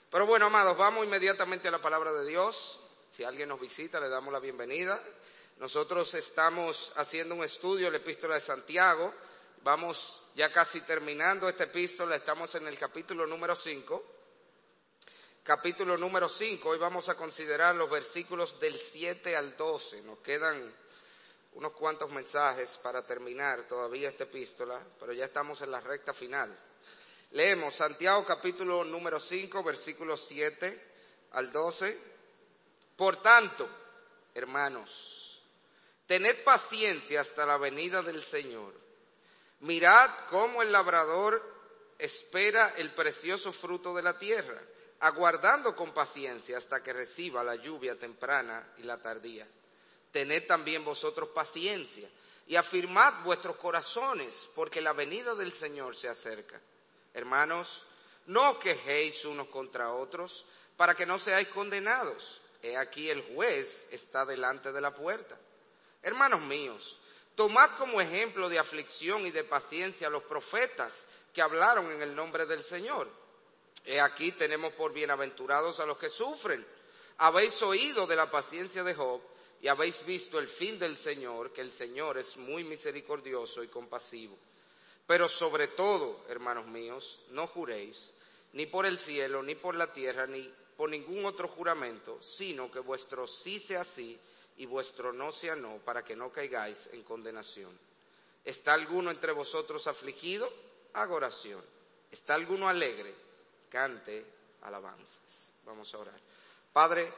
Pero bueno, amados, vamos inmediatamente a la palabra de Dios. Si alguien nos visita, le damos la bienvenida. Nosotros estamos haciendo un estudio de la epístola de Santiago. Vamos ya casi terminando esta epístola, estamos en el capítulo número 5. Capítulo número 5, hoy vamos a considerar los versículos del 7 al 12. Nos quedan unos cuantos mensajes para terminar todavía esta epístola, pero ya estamos en la recta final. Leemos Santiago capítulo número 5, versículos 7 al 12. Por tanto, hermanos, tened paciencia hasta la venida del Señor. Mirad cómo el labrador espera el precioso fruto de la tierra, aguardando con paciencia hasta que reciba la lluvia temprana y la tardía. Tened también vosotros paciencia y afirmad vuestros corazones, porque la venida del Señor se acerca. Hermanos, no os quejéis unos contra otros, para que no seáis condenados. He aquí el juez está delante de la puerta. Hermanos míos, tomad como ejemplo de aflicción y de paciencia a los profetas que hablaron en el nombre del Señor. He aquí tenemos por bienaventurados a los que sufren. Habéis oído de la paciencia de Job y habéis visto el fin del Señor, que el Señor es muy misericordioso y compasivo. Pero sobre todo, hermanos míos, no juréis, ni por el cielo, ni por la tierra, ni por ningún otro juramento, sino que vuestro sí sea sí y vuestro no sea no, para que no caigáis en condenación. ¿Está alguno entre vosotros afligido? Haga oración. ¿Está alguno alegre? Cante alabanzas. Vamos a orar. Padre,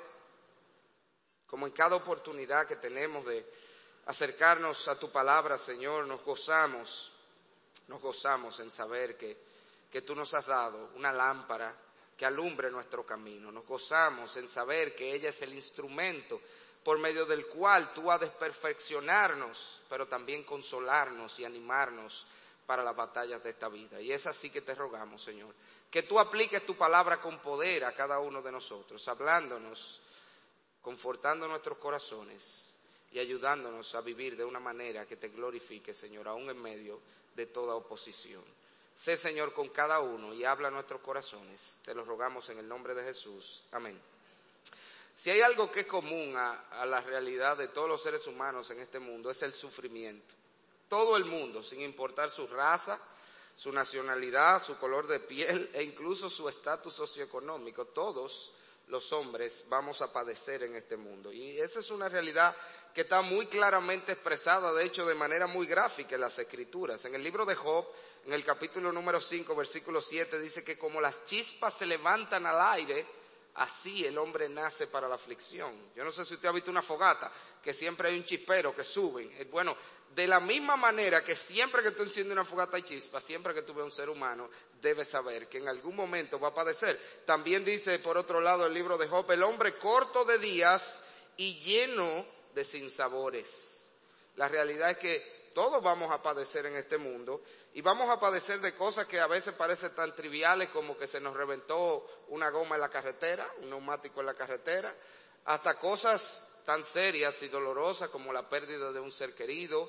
como en cada oportunidad que tenemos de acercarnos a tu palabra, Señor, nos gozamos en saber que tú nos has dado una lámpara que alumbre nuestro camino. Nos gozamos en saber que ella es el instrumento por medio del cual tú has de perfeccionarnos, pero también consolarnos y animarnos para las batallas de esta vida. Y es así que te rogamos, Señor, que tú apliques tu palabra con poder a cada uno de nosotros, hablándonos, confortando nuestros corazones y ayudándonos a vivir de una manera que te glorifique, Señor, aún en medio de toda oposición. Sé, Señor, con cada uno y habla a nuestros corazones. Te lo rogamos en el nombre de Jesús. Amén. Si hay algo que es común a la realidad de todos los seres humanos en este mundo, es el sufrimiento. Todo el mundo, sin importar su raza, su nacionalidad, su color de piel e incluso su estatus socioeconómico, todos los hombres vamos a padecer en este mundo. Y esa es una realidad que está muy claramente expresada, de hecho, de manera muy gráfica en las Escrituras. En el libro de Job, en el capítulo número 5, versículo 7, dice que como las chispas se levantan al aire, así el hombre nace para la aflicción. Yo no sé si usted ha visto una fogata, que siempre hay un chispero que suben. Bueno, de la misma manera que siempre que tú enciendes una fogata hay chispas, siempre que tú ves un ser humano, debes saber que en algún momento va a padecer. También dice, por otro lado, el libro de Job, el hombre corto de días y lleno de sinsabores. La realidad es que todos vamos a padecer en este mundo y vamos a padecer de cosas que a veces parecen tan triviales como que se nos reventó una goma en la carretera, un neumático en la carretera, hasta cosas tan serias y dolorosas como la pérdida de un ser querido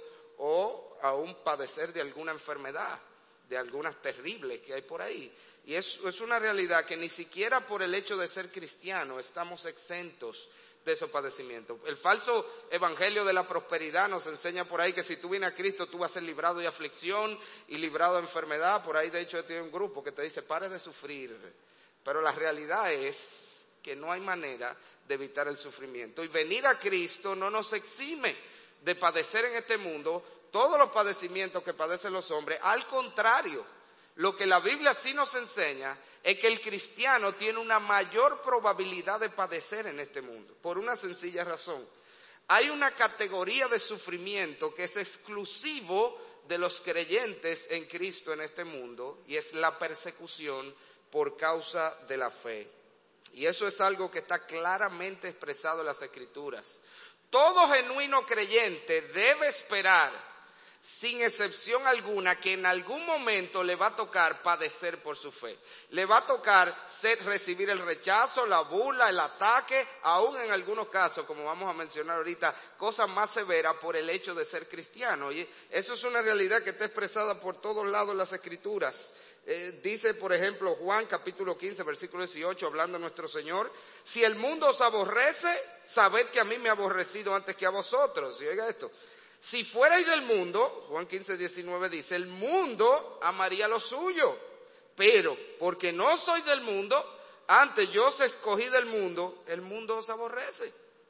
o aún padecer de alguna enfermedad, de algunas terribles que hay por ahí. Y es una realidad que ni siquiera por el hecho de ser cristiano estamos exentos de esos padecimientos. El falso evangelio de la prosperidad nos enseña por ahí que si tú vienes a Cristo tú vas a ser librado de aflicción y librado de enfermedad. Por ahí de hecho tiene un grupo que te dice pare de sufrir, pero la realidad es que no hay manera de evitar el sufrimiento y venir a Cristo no nos exime de padecer en este mundo todos los padecimientos que padecen los hombres. Al contrario, lo que la Biblia sí nos enseña es que el cristiano tiene una mayor probabilidad de padecer en este mundo, por una sencilla razón. Hay una categoría de sufrimiento que es exclusivo de los creyentes en Cristo en este mundo, y es la persecución por causa de la fe. Y eso es algo que está claramente expresado en las Escrituras. Todo genuino creyente debe esperar sin excepción alguna, que en algún momento le va a tocar padecer por su fe. Le va a tocar recibir el rechazo, la burla, el ataque, aún en algunos casos, como vamos a mencionar ahorita, cosas más severas por el hecho de ser cristiano. Y eso es una realidad que está expresada por todos lados en las Escrituras. Dice, por ejemplo, Juan capítulo 15, versículo 18, hablando de nuestro Señor: si el mundo os aborrece, sabed que a mí me ha aborrecido antes que a vosotros. Y oiga esto: si fuerais del mundo, Juan 15, 19 dice, el mundo amaría lo suyo, pero porque no soy del mundo, antes yo os escogí del mundo, el mundo os aborrece.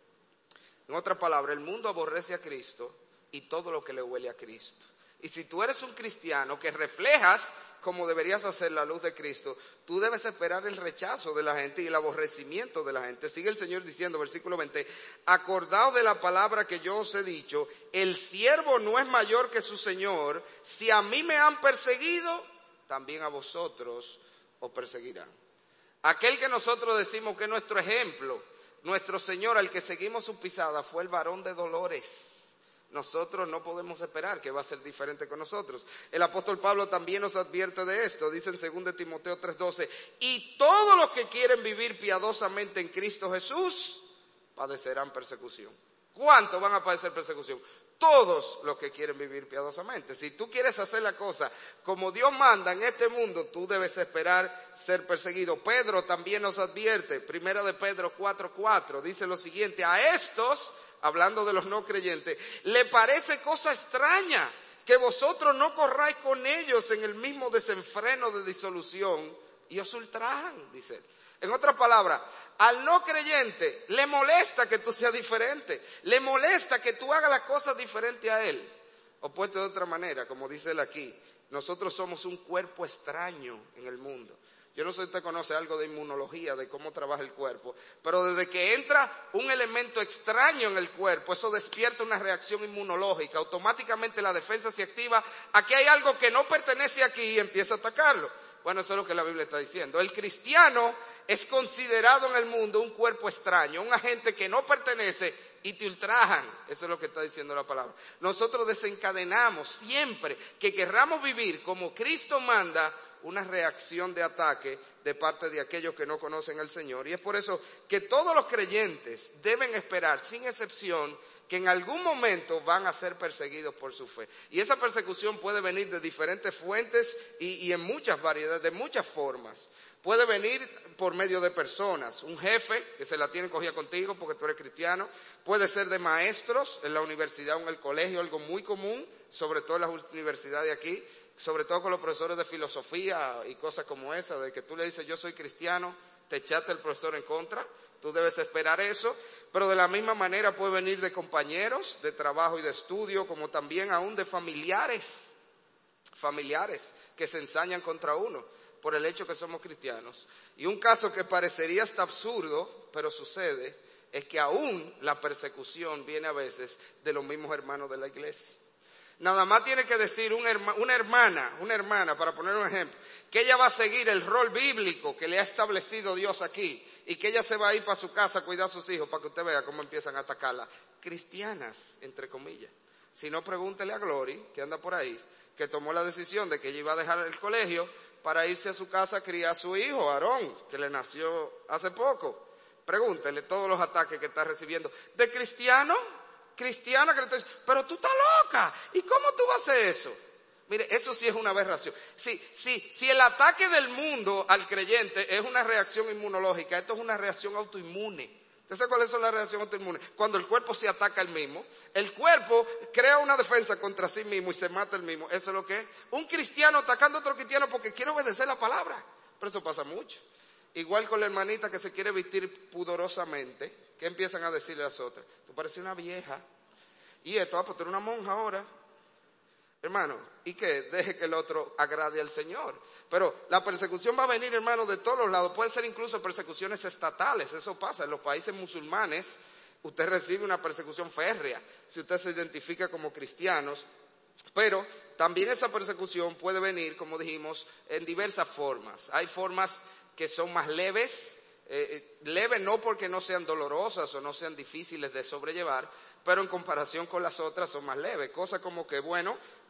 En otras palabras, el mundo aborrece a Cristo y todo lo que le huele a Cristo. Y si tú eres un cristiano que reflejas como deberías hacer la luz de Cristo, tú debes esperar el rechazo de la gente y el aborrecimiento de la gente. Sigue el Señor diciendo, versículo 20, acordaos de la palabra que yo os he dicho, el siervo no es mayor que su Señor, si a mí me han perseguido, también a vosotros os perseguirán. Aquel que nosotros decimos que es nuestro ejemplo, nuestro Señor al que seguimos su pisada, fue el varón de dolores. Nosotros no podemos esperar que va a ser diferente con nosotros. El apóstol Pablo también nos advierte de esto. Dice en 2 Timoteo 3:12, y todos los que quieren vivir piadosamente en Cristo Jesús padecerán persecución. ¿Cuántos van a padecer persecución? Todos los que quieren vivir piadosamente. Si tú quieres hacer la cosa como Dios manda en este mundo, tú debes esperar ser perseguido. Pedro también nos advierte, primera de Pedro 4:4, dice lo siguiente: a estos, hablando de los no creyentes, le parece cosa extraña que vosotros no corráis con ellos en el mismo desenfreno de disolución y os ultrajan, dice. En otras palabras, al no creyente le molesta que tú seas diferente, le molesta que tú hagas las cosas diferentes a él. O puesto de otra manera, como dice él aquí, nosotros somos un cuerpo extraño en el mundo. Yo no sé si usted conoce algo de inmunología, de cómo trabaja el cuerpo, pero desde que entra un elemento extraño en el cuerpo, eso despierta una reacción inmunológica. Automáticamente la defensa se activa. Aquí hay algo que no pertenece aquí y empieza a atacarlo. Bueno, eso es lo que la Biblia está diciendo. El cristiano es considerado en el mundo un cuerpo extraño, un agente que no pertenece y te ultrajan. Eso es lo que está diciendo la palabra. Nosotros desencadenamos siempre que querramos vivir como Cristo manda una reacción de ataque de parte de aquellos que no conocen al Señor. Y es por eso que todos los creyentes deben esperar, sin excepción, que en algún momento van a ser perseguidos por su fe. Y esa persecución puede venir de diferentes fuentes y en muchas variedades, de muchas formas. Puede venir por medio de personas, un jefe que se la tiene cogida contigo porque tú eres cristiano. Puede ser de maestros en la universidad o en el colegio, algo muy común, sobre todo en las universidades de aquí, sobre todo con los profesores de filosofía y cosas como esa, de que tú le dices yo soy cristiano, te echaste el profesor en contra. Tú debes esperar eso, pero de la misma manera puede venir de compañeros de trabajo y de estudio, como también aún de familiares que se ensañan contra uno por el hecho que somos cristianos. Y un caso que parecería hasta absurdo, pero sucede, es que aún la persecución viene a veces de los mismos hermanos de la iglesia. Nada más tiene que decir una hermana, para poner un ejemplo, que ella va a seguir el rol bíblico que le ha establecido Dios aquí y que ella se va a ir para su casa a cuidar a sus hijos para que usted vea cómo empiezan a atacarla. Cristianas, entre comillas. Si no, pregúntele a Glory, que anda por ahí, que tomó la decisión de que ella iba a dejar el colegio para irse a su casa a criar a su hijo, Aarón, que le nació hace poco. Pregúntele todos los ataques que está recibiendo. ¿De cristiana que le está diciendo, pero tú estás loca, ¿y cómo tú vas a hacer eso? Mire, eso sí es una aberración. Si el ataque del mundo al creyente es una reacción inmunológica, esto es una reacción autoinmune. ¿Usted sabe cuáles son las reacciones autoinmunes? Cuando el cuerpo se ataca al mismo, el cuerpo crea una defensa contra sí mismo y se mata el mismo. Eso es lo que es. Un cristiano atacando a otro cristiano porque quiere obedecer la palabra. Pero eso pasa mucho. Igual con la hermanita que se quiere vestir pudorosamente, ¿qué empiezan a decirle a las otras? Tú pareces una vieja. Y esto, pues tú eres una monja ahora. Hermano, ¿y qué? Deje que el otro agrade al Señor. Pero la persecución va a venir, hermano, de todos los lados. Puede ser incluso persecuciones estatales. Eso pasa en los países musulmanes. Usted recibe una persecución férrea si usted se identifica como cristianos. Pero también esa persecución puede venir, como dijimos, en diversas formas. Hay formas que son más leves. Leves no porque no sean dolorosas o no sean difíciles de sobrellevar, pero en comparación con las otras son más leves. Cosas como que, bueno,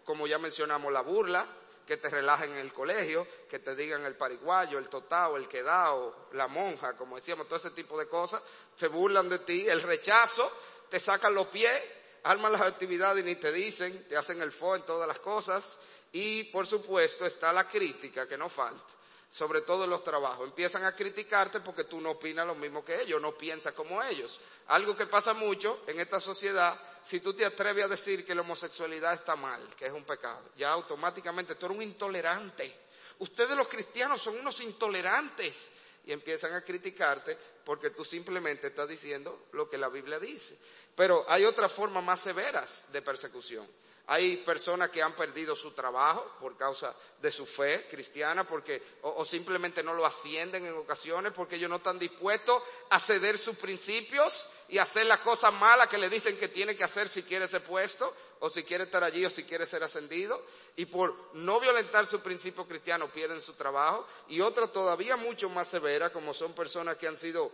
como ya mencionamos, la burla, que te relajen en el colegio, que te digan el pariguayo, el totao, el quedao, la monja, como decíamos, todo ese tipo de cosas, se burlan de ti, el rechazo, te sacan los pies, arman las actividades y ni te dicen, te hacen el fo en todas las cosas, y por supuesto está la crítica, que no falta, sobre todo en los trabajos. Empiezan a criticarte porque tú no opinas lo mismo que ellos, no piensas como ellos. Algo que pasa mucho en esta sociedad, si tú te atreves a decir que la homosexualidad está mal, que es un pecado, ya automáticamente tú eres un intolerante. Ustedes los cristianos son unos intolerantes. Y empiezan a criticarte porque tú simplemente estás diciendo lo que la Biblia dice. Pero hay otras formas más severas de persecución. Hay personas que han perdido su trabajo por causa de su fe cristiana, porque o simplemente no lo ascienden en ocasiones porque ellos no están dispuestos a ceder sus principios y hacer las cosas malas que le dicen que tiene que hacer si quiere ese puesto, o si quiere estar allí, o si quiere ser ascendido, y por no violentar sus principios cristianos pierden su trabajo. Y otras todavía mucho más severas, como son personas que han sido,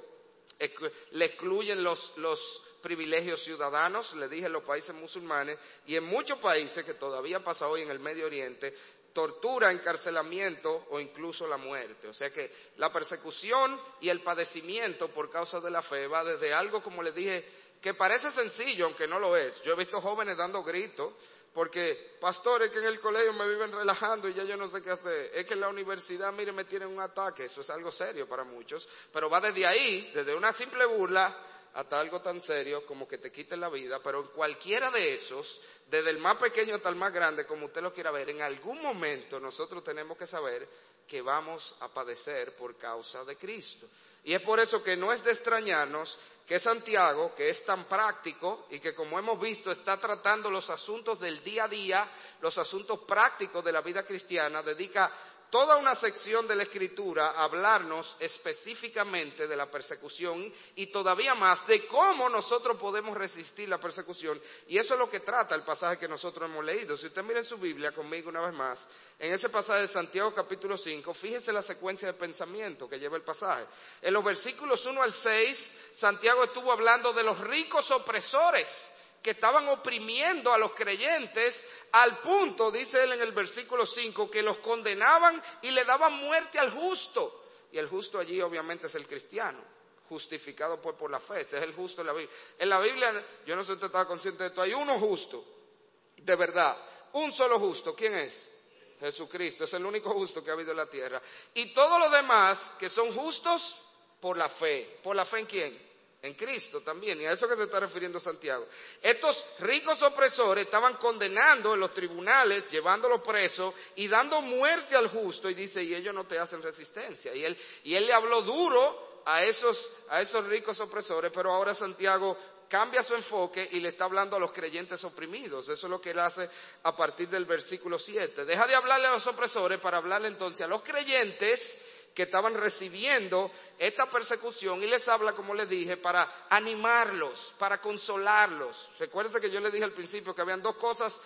le excluyen los privilegios ciudadanos, le dije, en los países musulmanes, y en muchos países que todavía pasa hoy en el Medio Oriente, tortura, encarcelamiento o incluso la muerte. O sea que la persecución y el padecimiento por causa de la fe va desde algo, como les dije, que parece sencillo, aunque no lo es. Yo he visto jóvenes dando gritos, porque, pastor, es que en el colegio me viven relajando y ya yo no sé qué hacer. Es que en la universidad, mire, me tienen un ataque. Eso es algo serio para muchos. Pero va desde ahí, desde una simple burla, hasta algo tan serio como que te quiten la vida. Pero en cualquiera de esos, desde el más pequeño hasta el más grande, como usted lo quiera ver, en algún momento nosotros tenemos que saber que vamos a padecer por causa de Cristo. Y es por eso que no es de extrañarnos que Santiago, que es tan práctico y que, como hemos visto, está tratando los asuntos del día a día, los asuntos prácticos de la vida cristiana, dedica toda una sección de la Escritura a hablarnos específicamente de la persecución y todavía más de cómo nosotros podemos resistir la persecución. Y eso es lo que trata el pasaje que nosotros hemos leído. Si usted mira en su Biblia conmigo una vez más, en ese pasaje de Santiago capítulo 5, fíjese la secuencia de pensamiento que lleva el pasaje. En los versículos 1 al 6, Santiago estuvo hablando de los ricos opresores que estaban oprimiendo a los creyentes al punto, dice él en el versículo 5, que los condenaban y le daban muerte al justo. Y el justo allí obviamente es el cristiano, justificado por la fe. Ese es el justo en la Biblia. En la Biblia, yo no sé si usted estaba consciente de esto, hay uno justo, de verdad, un solo justo. ¿Quién es? Jesucristo, es el único justo que ha habido en la tierra. Y todos los demás que son justos por la fe. ¿Por la fe en quién? En Cristo también, y a eso que se está refiriendo Santiago. Estos ricos opresores estaban condenando en los tribunales, llevándolo preso y dando muerte al justo, y dice, y ellos no te hacen resistencia. Y él le habló duro a esos ricos opresores, pero ahora Santiago cambia su enfoque y le está hablando a los creyentes oprimidos. Eso es lo que él hace a partir del versículo 7. Deja de hablarle a los opresores para hablarle entonces a los creyentes que estaban recibiendo esta persecución, y les habla, como les dije, para animarlos, para consolarlos. Recuérdense que yo les dije al principio que habían dos cosas,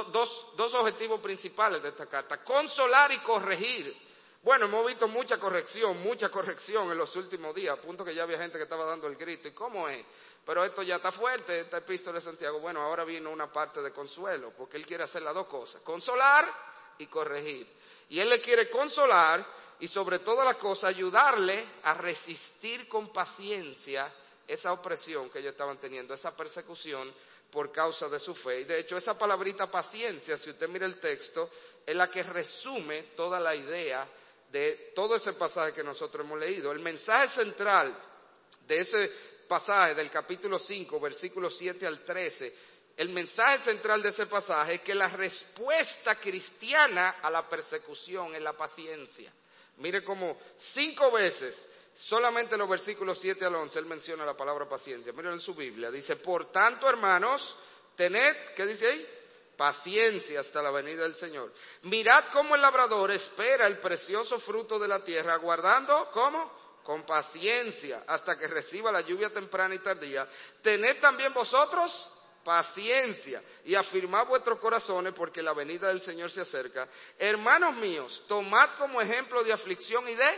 dos objetivos principales de esta carta: consolar y corregir. Bueno, hemos visto mucha corrección en los últimos días, a punto que ya había gente que estaba dando el grito. ¿Y cómo es? Pero esto ya está fuerte, esta epístola de Santiago. Bueno, ahora vino una parte de consuelo, porque él quiere hacer las dos cosas: consolar y corregir. Y él le quiere consolar y, sobre todas las cosas, ayudarle a resistir con paciencia esa opresión que ellos estaban teniendo, esa persecución por causa de su fe. Y de hecho, esa palabrita paciencia, si usted mira el texto, es la que resume toda la idea de todo ese pasaje que nosotros hemos leído. El mensaje central de ese pasaje del capítulo 5, versículos 7 al 13, el mensaje central de ese pasaje es que la respuesta cristiana a la persecución es la paciencia. Mire cómo 5 veces, solamente en los versículos 7 al 11, él menciona la palabra paciencia. Miren en su Biblia, dice, por tanto, hermanos, tened, ¿qué dice ahí? Paciencia hasta la venida del Señor. Mirad cómo el labrador espera el precioso fruto de la tierra, aguardando, ¿cómo? Con paciencia, hasta que reciba la lluvia temprana y tardía. Tened también vosotros paciencia y afirmad vuestros corazones, porque la venida del Señor se acerca. Hermanos míos, tomad como ejemplo de aflicción y de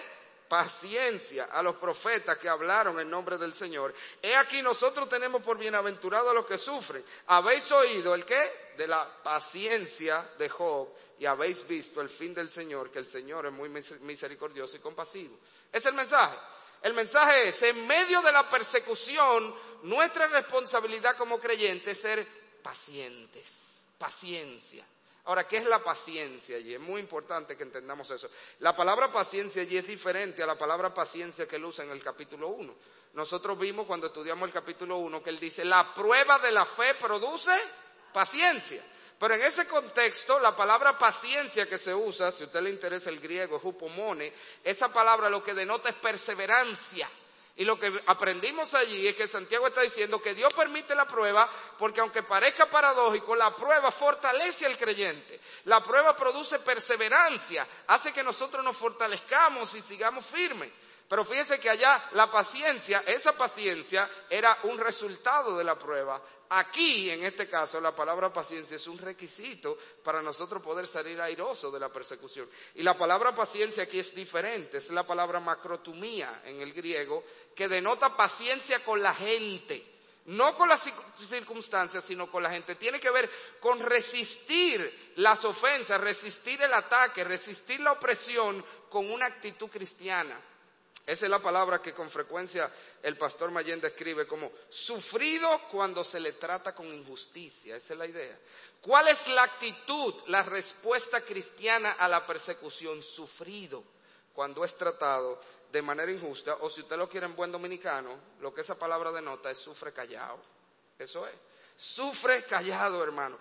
paciencia a los profetas que hablaron en nombre del Señor. He aquí nosotros tenemos por bienaventurados a los que sufren. ¿Habéis oído el qué? De la paciencia de Job, y habéis visto el fin del Señor, que el Señor es muy misericordioso y compasivo. Es el mensaje. El mensaje es, en medio de la persecución, nuestra responsabilidad como creyentes es ser pacientes. Paciencia. Ahora, ¿qué es la paciencia allí? Es muy importante que entendamos eso. La palabra paciencia allí es diferente a la palabra paciencia que él usa en el capítulo 1. Nosotros vimos cuando estudiamos el capítulo 1 que él dice, la prueba de la fe produce paciencia. Pero en ese contexto, la palabra paciencia que se usa, si a usted le interesa el griego, es hupomone, esa palabra lo que denota es perseverancia. Y lo que aprendimos allí es que Santiago está diciendo que Dios permite la prueba porque aunque parezca paradójico, la prueba fortalece al creyente. La prueba produce perseverancia, hace que nosotros nos fortalezcamos y sigamos firmes. Pero fíjese que allá la paciencia, esa paciencia era un resultado de la prueba. Aquí, en este caso, la palabra paciencia es un requisito para nosotros poder salir airosos de la persecución. Y la palabra paciencia aquí es diferente, es la palabra macrotumía en el griego, que denota paciencia con la gente. No con las circunstancias, sino con la gente. Tiene que ver con resistir las ofensas, resistir el ataque, resistir la opresión con una actitud cristiana. Esa es la palabra que con frecuencia el pastor Mayén describe como sufrido cuando se le trata con injusticia. Esa es la idea. ¿Cuál es la actitud, la respuesta cristiana a la persecución? Sufrido cuando es tratado de manera injusta, o si usted lo quiere en buen dominicano, lo que esa palabra denota es sufre callado. Eso es. Sufre callado, hermano.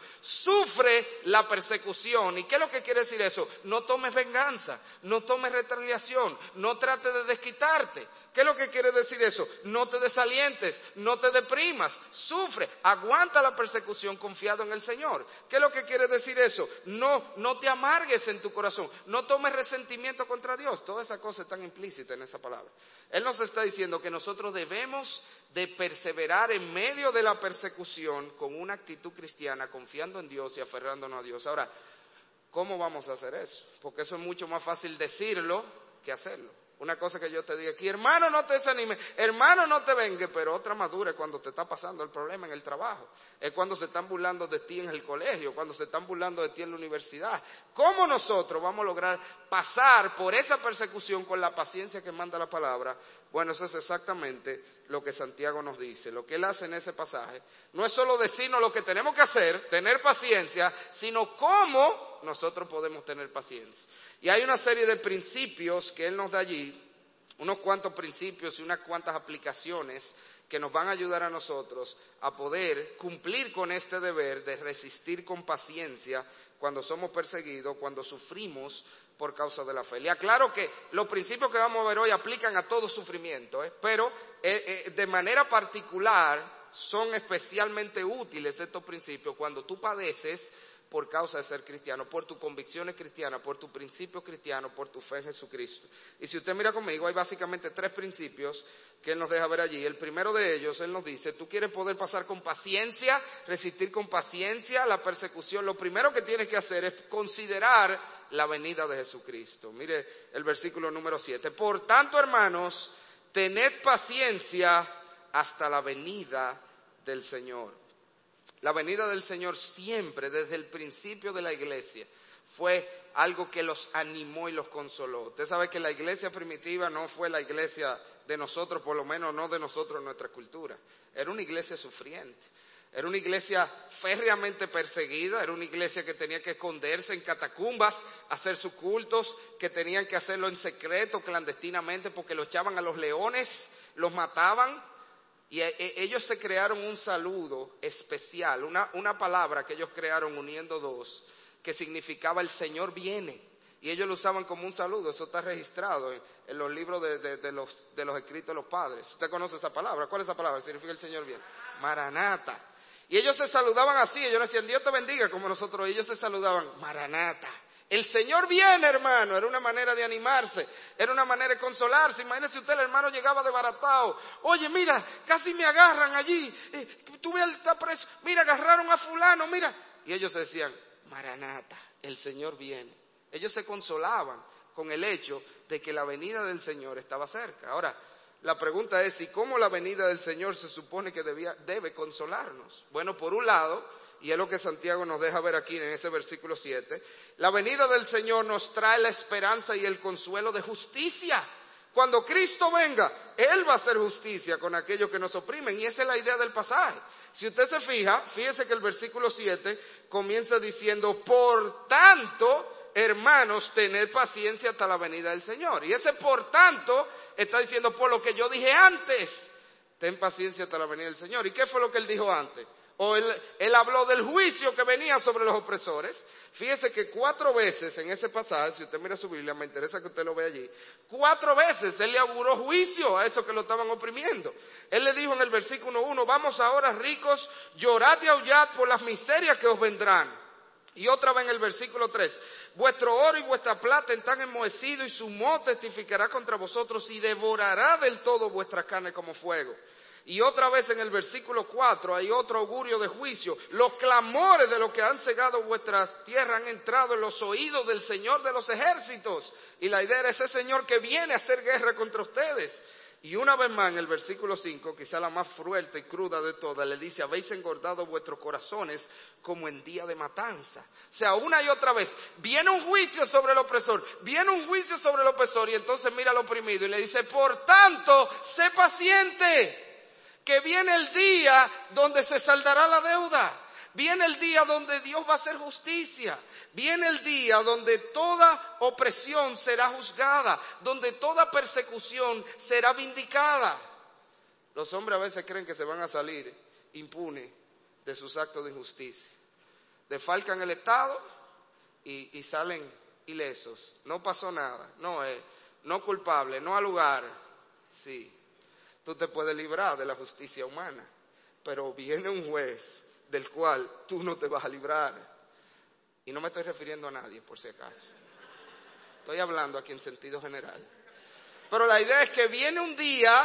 Sufre la persecución. ¿Y qué es lo que quiere decir eso? No tomes venganza, no tomes retaliación, no trates de desquitarte. ¿Qué es lo que quiere decir eso? No te desalientes, no te deprimas. Sufre, aguanta la persecución confiado en el Señor. ¿Qué es lo que quiere decir eso? No te amargues en tu corazón, no tomes resentimiento contra Dios. Todas esas cosas están implícitas en esa palabra. Él nos está diciendo que nosotros debemos de perseverar en medio de la persecución con una actitud cristiana, confiando en Dios y aferrándonos a Dios. Ahora, ¿cómo vamos a hacer eso? Porque eso es mucho más fácil decirlo que hacerlo. Una cosa que yo te diga aquí, hermano, no te desanimes, hermano, no te vengue, pero otra madura es cuando te está pasando el problema en el trabajo, es cuando se están burlando de ti en el colegio, cuando se están burlando de ti en la universidad. ¿Cómo nosotros vamos a lograr pasar por esa persecución con la paciencia que manda la palabra? Bueno, eso es exactamente lo que Santiago nos dice. Lo que él hace en ese pasaje no es solo decirnos lo que tenemos que hacer, tener paciencia, sino cómo nosotros podemos tener paciencia. Y hay una serie de principios que él nos da allí, unos cuantos principios y unas cuantas aplicaciones que nos van a ayudar a nosotros a poder cumplir con este deber de resistir con paciencia cuando somos perseguidos, cuando sufrimos por causa de la fe. Le aclaro que los principios que vamos a ver hoy aplican a todo sufrimiento, pero de manera particular son especialmente útiles estos principios cuando tú padeces por causa de ser cristiano, por tus convicciones cristianas, por tu principio cristiano, por tu fe en Jesucristo. Y si usted mira conmigo, hay básicamente 3 principios que él nos deja ver allí. El primero de ellos, él nos dice, tú quieres poder pasar con paciencia, resistir con paciencia la persecución. Lo primero que tienes que hacer es considerar la venida de Jesucristo. Mire el versículo número 7. Por tanto, hermanos, tened paciencia hasta la venida del Señor. La venida del Señor siempre, desde el principio de la iglesia, fue algo que los animó y los consoló. Usted sabe que la iglesia primitiva no fue la iglesia de nosotros, por lo menos no de nosotros en nuestra cultura. Era una iglesia sufriente. Era una iglesia férreamente perseguida, era una iglesia que tenía que esconderse en catacumbas, hacer sus cultos, que tenían que hacerlo en secreto, clandestinamente, porque lo echaban a los leones, los mataban. Y ellos se crearon un saludo especial, una palabra que ellos crearon uniendo dos, que significaba el Señor viene. Y ellos lo usaban como un saludo, eso está registrado en los libros de los escritos de los padres. ¿Usted conoce esa palabra? ¿Cuál es esa palabra? Significa el Señor viene. Maranata. Y ellos se saludaban así, ellos no decían Dios te bendiga como nosotros, ellos se saludaban Maranata. El Señor viene, hermano. Era una manera de animarse, era una manera de consolarse. Imagínese usted, el hermano llegaba desbaratado. Oye, mira, casi me agarran allí. Tuve está preso. Mira, agarraron a fulano, mira. Y ellos decían, Maranata, el Señor viene. Ellos se consolaban con el hecho de que la venida del Señor estaba cerca. Ahora, la pregunta es, ¿y cómo la venida del Señor se supone que debe consolarnos? Bueno, por un lado, y es lo que Santiago nos deja ver aquí en ese versículo 7, la venida del Señor nos trae la esperanza y el consuelo de justicia. Cuando Cristo venga, Él va a hacer justicia con aquellos que nos oprimen, y esa es la idea del pasaje. Si usted se fija, fíjese que el versículo 7 comienza diciendo, por tanto, hermanos, tened paciencia hasta la venida del Señor. Y ese por tanto está diciendo, por lo que yo dije antes, ten paciencia hasta la venida del Señor. ¿Y qué fue lo que Él dijo antes? O él habló del juicio que venía sobre los opresores. Fíjese que 4 veces en ese pasaje, si usted mira su Biblia, me interesa que usted lo vea allí, 4 veces Él le auguró juicio a esos que lo estaban oprimiendo. Él le dijo en el versículo 1, vamos ahora ricos, llorad y aullad por las miserias que os vendrán. Y otra vez en el versículo 3, vuestro oro y vuestra plata están enmohecidos y su moho testificará contra vosotros y devorará del todo vuestra carne como fuego. Y otra vez en el versículo 4 hay otro augurio de juicio. Los clamores de los que han cegado vuestras tierras han entrado en los oídos del Señor de los ejércitos. Y la idea era ese Señor que viene a hacer guerra contra ustedes. Y una vez más en el versículo 5, quizá la más fuerte y cruda de todas, le dice, habéis engordado vuestros corazones como en día de matanza. O sea, una y otra vez, viene un juicio sobre el opresor, viene un juicio sobre el opresor, y entonces mira al oprimido y le dice, por tanto, sé paciente, que viene el día donde se saldará la deuda. Viene el día donde Dios va a hacer justicia. Viene el día donde toda opresión será juzgada, donde toda persecución será vindicada. Los hombres a veces creen que se van a salir impunes de sus actos de injusticia. Defalcan el Estado y salen ilesos. No pasó nada, no culpable, no al lugar. Sí, tú te puedes librar de la justicia humana, pero viene un juez del cual tú no te vas a librar. Y no me estoy refiriendo a nadie, por si acaso. Estoy hablando aquí en sentido general. Pero la idea es que viene un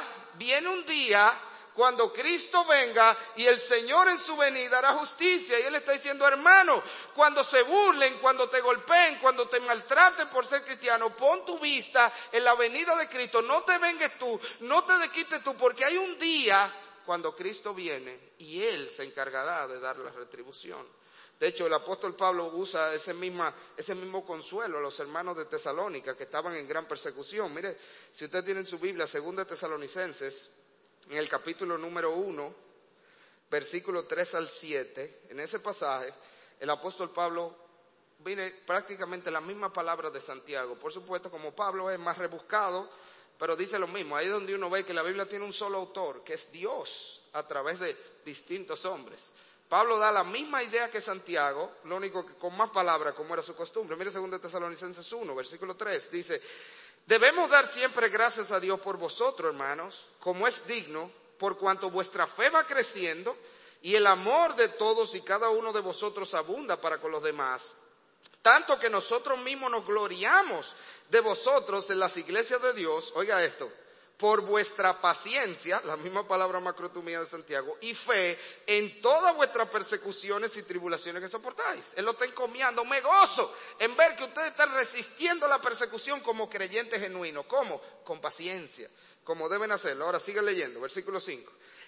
día cuando Cristo venga y el Señor en su venida hará justicia. Y Él está diciendo, hermano, cuando se burlen, cuando te golpeen, cuando te maltraten por ser cristiano, pon tu vista en la venida de Cristo. No te vengues tú, no te desquites tú, porque hay un día cuando Cristo viene y Él se encargará de dar la retribución. De hecho, el apóstol Pablo usa ese mismo consuelo a los hermanos de Tesalónica que estaban en gran persecución. Mire, si usted tiene en su Biblia, 2 Tesalonicenses, en el capítulo número 1, versículo 3 al 7, en ese pasaje, el apóstol Pablo viene prácticamente la misma palabra de Santiago. Por supuesto, como Pablo es más rebuscado, pero dice lo mismo. Ahí es donde uno ve que la Biblia tiene un solo autor, que es Dios, a través de distintos hombres. Pablo da la misma idea que Santiago, lo único que con más palabras, como era su costumbre. Mire 2 Tesalonicenses 1, versículo 3, dice, debemos dar siempre gracias a Dios por vosotros, hermanos, como es digno, por cuanto vuestra fe va creciendo y el amor de todos y cada uno de vosotros abunda para con los demás. Tanto que nosotros mismos nos gloriamos de vosotros en las iglesias de Dios, oiga esto, por vuestra paciencia, la misma palabra macrotumía de Santiago, y fe en todas vuestras persecuciones y tribulaciones que soportáis. Él lo está encomiando. Me gozo en ver que ustedes están resistiendo la persecución como creyentes genuinos. ¿Cómo? Con paciencia, como deben hacerlo. Ahora sigue leyendo, versículo 5.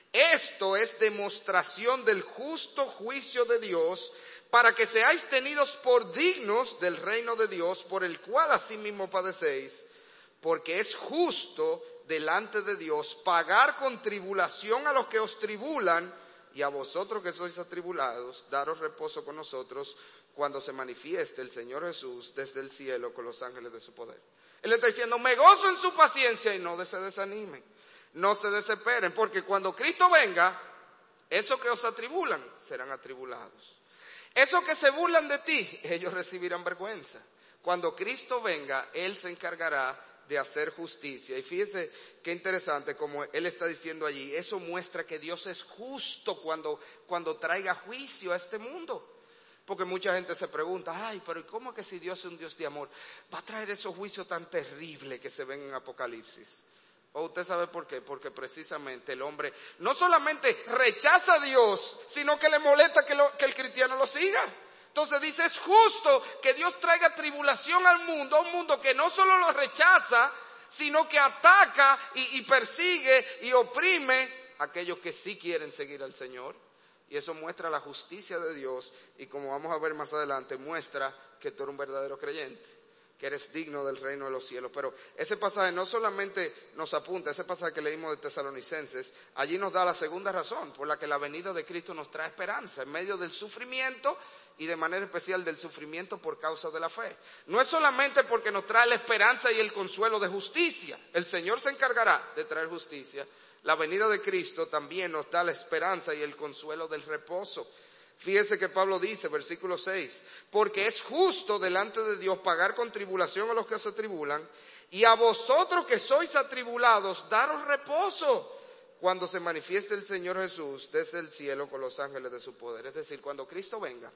Esto es demostración del justo juicio de Dios, para que seáis tenidos por dignos del reino de Dios, por el cual asimismo padecéis, porque es justo delante de Dios pagar con tribulación a los que os tribulan, y a vosotros que sois atribulados, daros reposo con nosotros cuando se manifieste el Señor Jesús desde el cielo con los ángeles de su poder. Él está diciendo, me gozo en su paciencia, y no se desanimen, no se desesperen, porque cuando Cristo venga, esos que os atribulan serán atribulados. Esos que se burlan de ti, ellos recibirán vergüenza. Cuando Cristo venga, Él se encargará de hacer justicia. Y fíjese qué interesante como Él está diciendo allí. Eso muestra que Dios es justo cuando traiga juicio a este mundo. Porque mucha gente se pregunta, ay, pero ¿cómo que si Dios es un Dios de amor va a traer esos juicios tan terribles que se ven en Apocalipsis? ¿O usted sabe por qué? Porque precisamente el hombre no solamente rechaza a Dios, sino que le molesta que el cristiano lo siga. Entonces dice, es justo que Dios traiga tribulación al mundo, a un mundo que no solo lo rechaza, sino que ataca y persigue y oprime a aquellos que sí quieren seguir al Señor. Y eso muestra la justicia de Dios y, como vamos a ver más adelante, muestra que tú eres un verdadero creyente, que eres digno del reino de los cielos. Pero ese pasaje no solamente nos apunta, ese pasaje que leímos de Tesalonicenses, allí nos da la segunda razón por la que la venida de Cristo nos trae esperanza en medio del sufrimiento y de manera especial del sufrimiento por causa de la fe. No es solamente porque nos trae la esperanza y el consuelo de justicia, el Señor se encargará de traer justicia. La venida de Cristo también nos da la esperanza y el consuelo del reposo. Fíjese que Pablo dice, versículo 6, porque es justo delante de Dios pagar con tribulación a los que se atribulan, y a vosotros que sois atribulados, daros reposo cuando se manifieste el Señor Jesús desde el cielo con los ángeles de su poder. Es decir, cuando Cristo venga,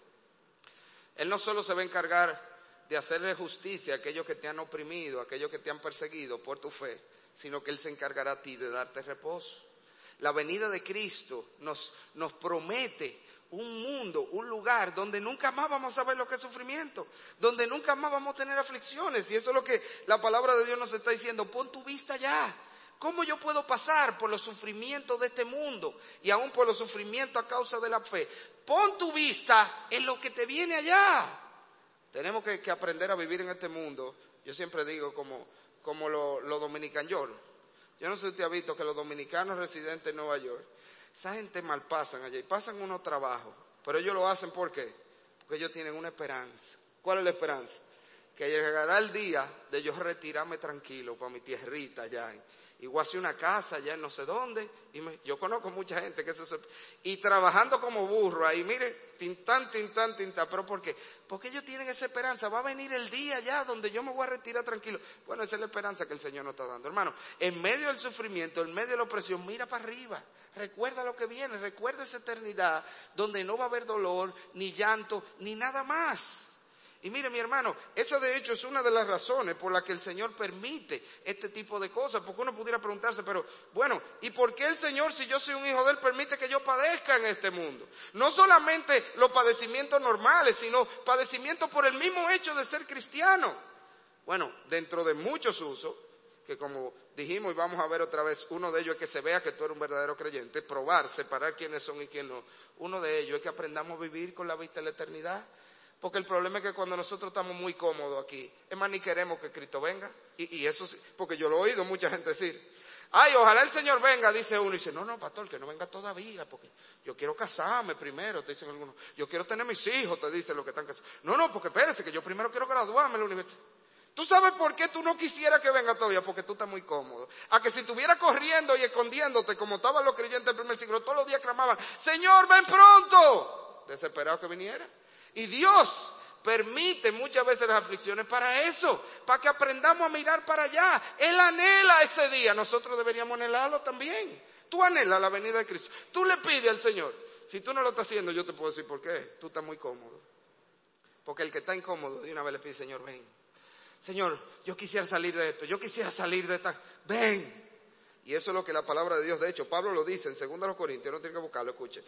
Él no solo se va a encargar de hacerle justicia a aquellos que te han oprimido, a aquellos que te han perseguido por tu fe, sino que Él se encargará a ti de darte reposo. La venida de Cristo nos promete un mundo, un lugar donde nunca más vamos a ver lo que es sufrimiento, donde nunca más vamos a tener aflicciones. Y eso es lo que la palabra de Dios nos está diciendo. Pon tu vista allá. ¿Cómo yo puedo pasar por los sufrimientos de este mundo y aún por los sufrimientos a causa de la fe? Pon tu vista en lo que te viene allá. Tenemos que aprender a vivir en este mundo. Yo siempre digo como los dominicanos. Yo no sé si usted ha visto que los dominicanos residentes en Nueva York, esa gente mal pasan allá y pasan unos trabajos, pero ellos lo hacen ¿por qué? Porque ellos tienen una esperanza. ¿Cuál es la esperanza? Que llegará el día de yo retirarme tranquilo para mi tierrita allá. Y voy a hacer una casa allá en no sé dónde. Yo conozco mucha gente que y trabajando como burro ahí, mire, tintán. ¿Pero por qué? Porque ellos tienen esa esperanza. Va a venir el día ya donde yo me voy a retirar tranquilo. Bueno, esa es la esperanza que el Señor nos está dando. Hermano, en medio del sufrimiento, en medio de la opresión, mira para arriba. Recuerda lo que viene, recuerda esa eternidad donde no va a haber dolor, ni llanto, ni nada más. Y mire, mi hermano, esa de hecho es una de las razones por las que el Señor permite este tipo de cosas, porque uno pudiera preguntarse, pero bueno, ¿y por qué el Señor, si yo soy un hijo de Él, permite que yo padezca en este mundo? No solamente los padecimientos normales, sino padecimientos por el mismo hecho de ser cristiano. Bueno, dentro de muchos usos, que como dijimos y vamos a ver otra vez, uno de ellos es que se vea que tú eres un verdadero creyente, probar, separar quiénes son y quién no. Uno de ellos es que aprendamos a vivir con la vista de la eternidad. Porque el problema es que cuando nosotros estamos muy cómodos aquí, es más, ni queremos que Cristo venga. Y eso sí, porque yo lo he oído mucha gente decir, ay, ojalá el Señor venga, dice uno. Y dice, no, pastor, que no venga todavía, porque yo quiero casarme primero, te dicen algunos. Yo quiero tener mis hijos, te dicen los que están casados. No, porque espérese, que yo primero quiero graduarme en la universidad. ¿Tú sabes por qué tú no quisieras que venga todavía? Porque tú estás muy cómodo. A que si estuviera corriendo y escondiéndote, como estaban los creyentes del primer siglo, todos los días clamaban, Señor, ven pronto. Desesperado que viniera. Y Dios permite muchas veces las aflicciones para eso, para que aprendamos a mirar para allá. Él anhela ese día, nosotros deberíamos anhelarlo también. Tú anhelas la venida de Cristo, tú le pides al Señor. Si tú no lo estás haciendo, yo te puedo decir por qué. Tú estás muy cómodo. Porque el que está incómodo, de una vez le pide, Señor, ven. Señor, yo quisiera salir de esto, yo quisiera salir de esta. Ven. Y eso es lo que la palabra de Dios, de hecho, Pablo lo dice en 2 Corintios, no tiene que buscarlo, escuche.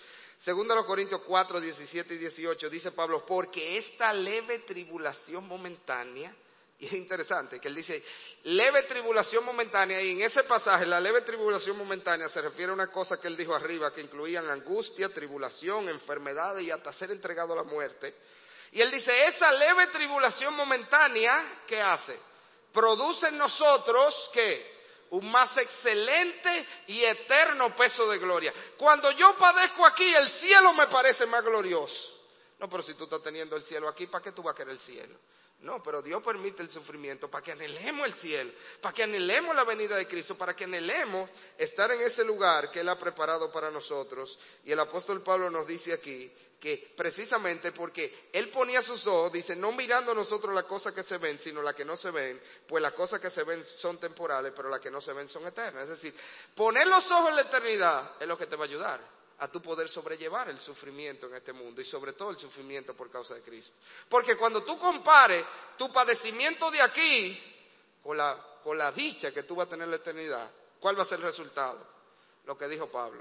2 Corintios 4, 17 y 18, dice Pablo, porque esta leve tribulación momentánea, y es interesante que él dice, leve tribulación momentánea, y en ese pasaje, la leve tribulación momentánea se refiere a una cosa que él dijo arriba, que incluían angustia, tribulación, enfermedades y hasta ser entregado a la muerte. Y él dice, esa leve tribulación momentánea, ¿qué hace? Produce en nosotros, ¿qué? Un más excelente y eterno peso de gloria. Cuando yo padezco aquí, el cielo me parece más glorioso. No, pero si tú estás teniendo el cielo aquí, ¿para qué tú vas a querer el cielo? No, pero Dios permite el sufrimiento para que anhelemos el cielo, para que anhelemos la venida de Cristo, para que anhelemos estar en ese lugar que Él ha preparado para nosotros. Y el apóstol Pablo nos dice aquí que precisamente porque Él ponía sus ojos, dice, no mirando nosotros las cosas que se ven, sino las que no se ven, pues las cosas que se ven son temporales, pero las que no se ven son eternas. Es decir, poner los ojos en la eternidad es lo que te va a ayudar a tu poder sobrellevar el sufrimiento en este mundo y sobre todo el sufrimiento por causa de Cristo. Porque cuando tú compares tu padecimiento de aquí con la dicha que tú vas a tener en la eternidad, ¿cuál va a ser el resultado? Lo que dijo Pablo.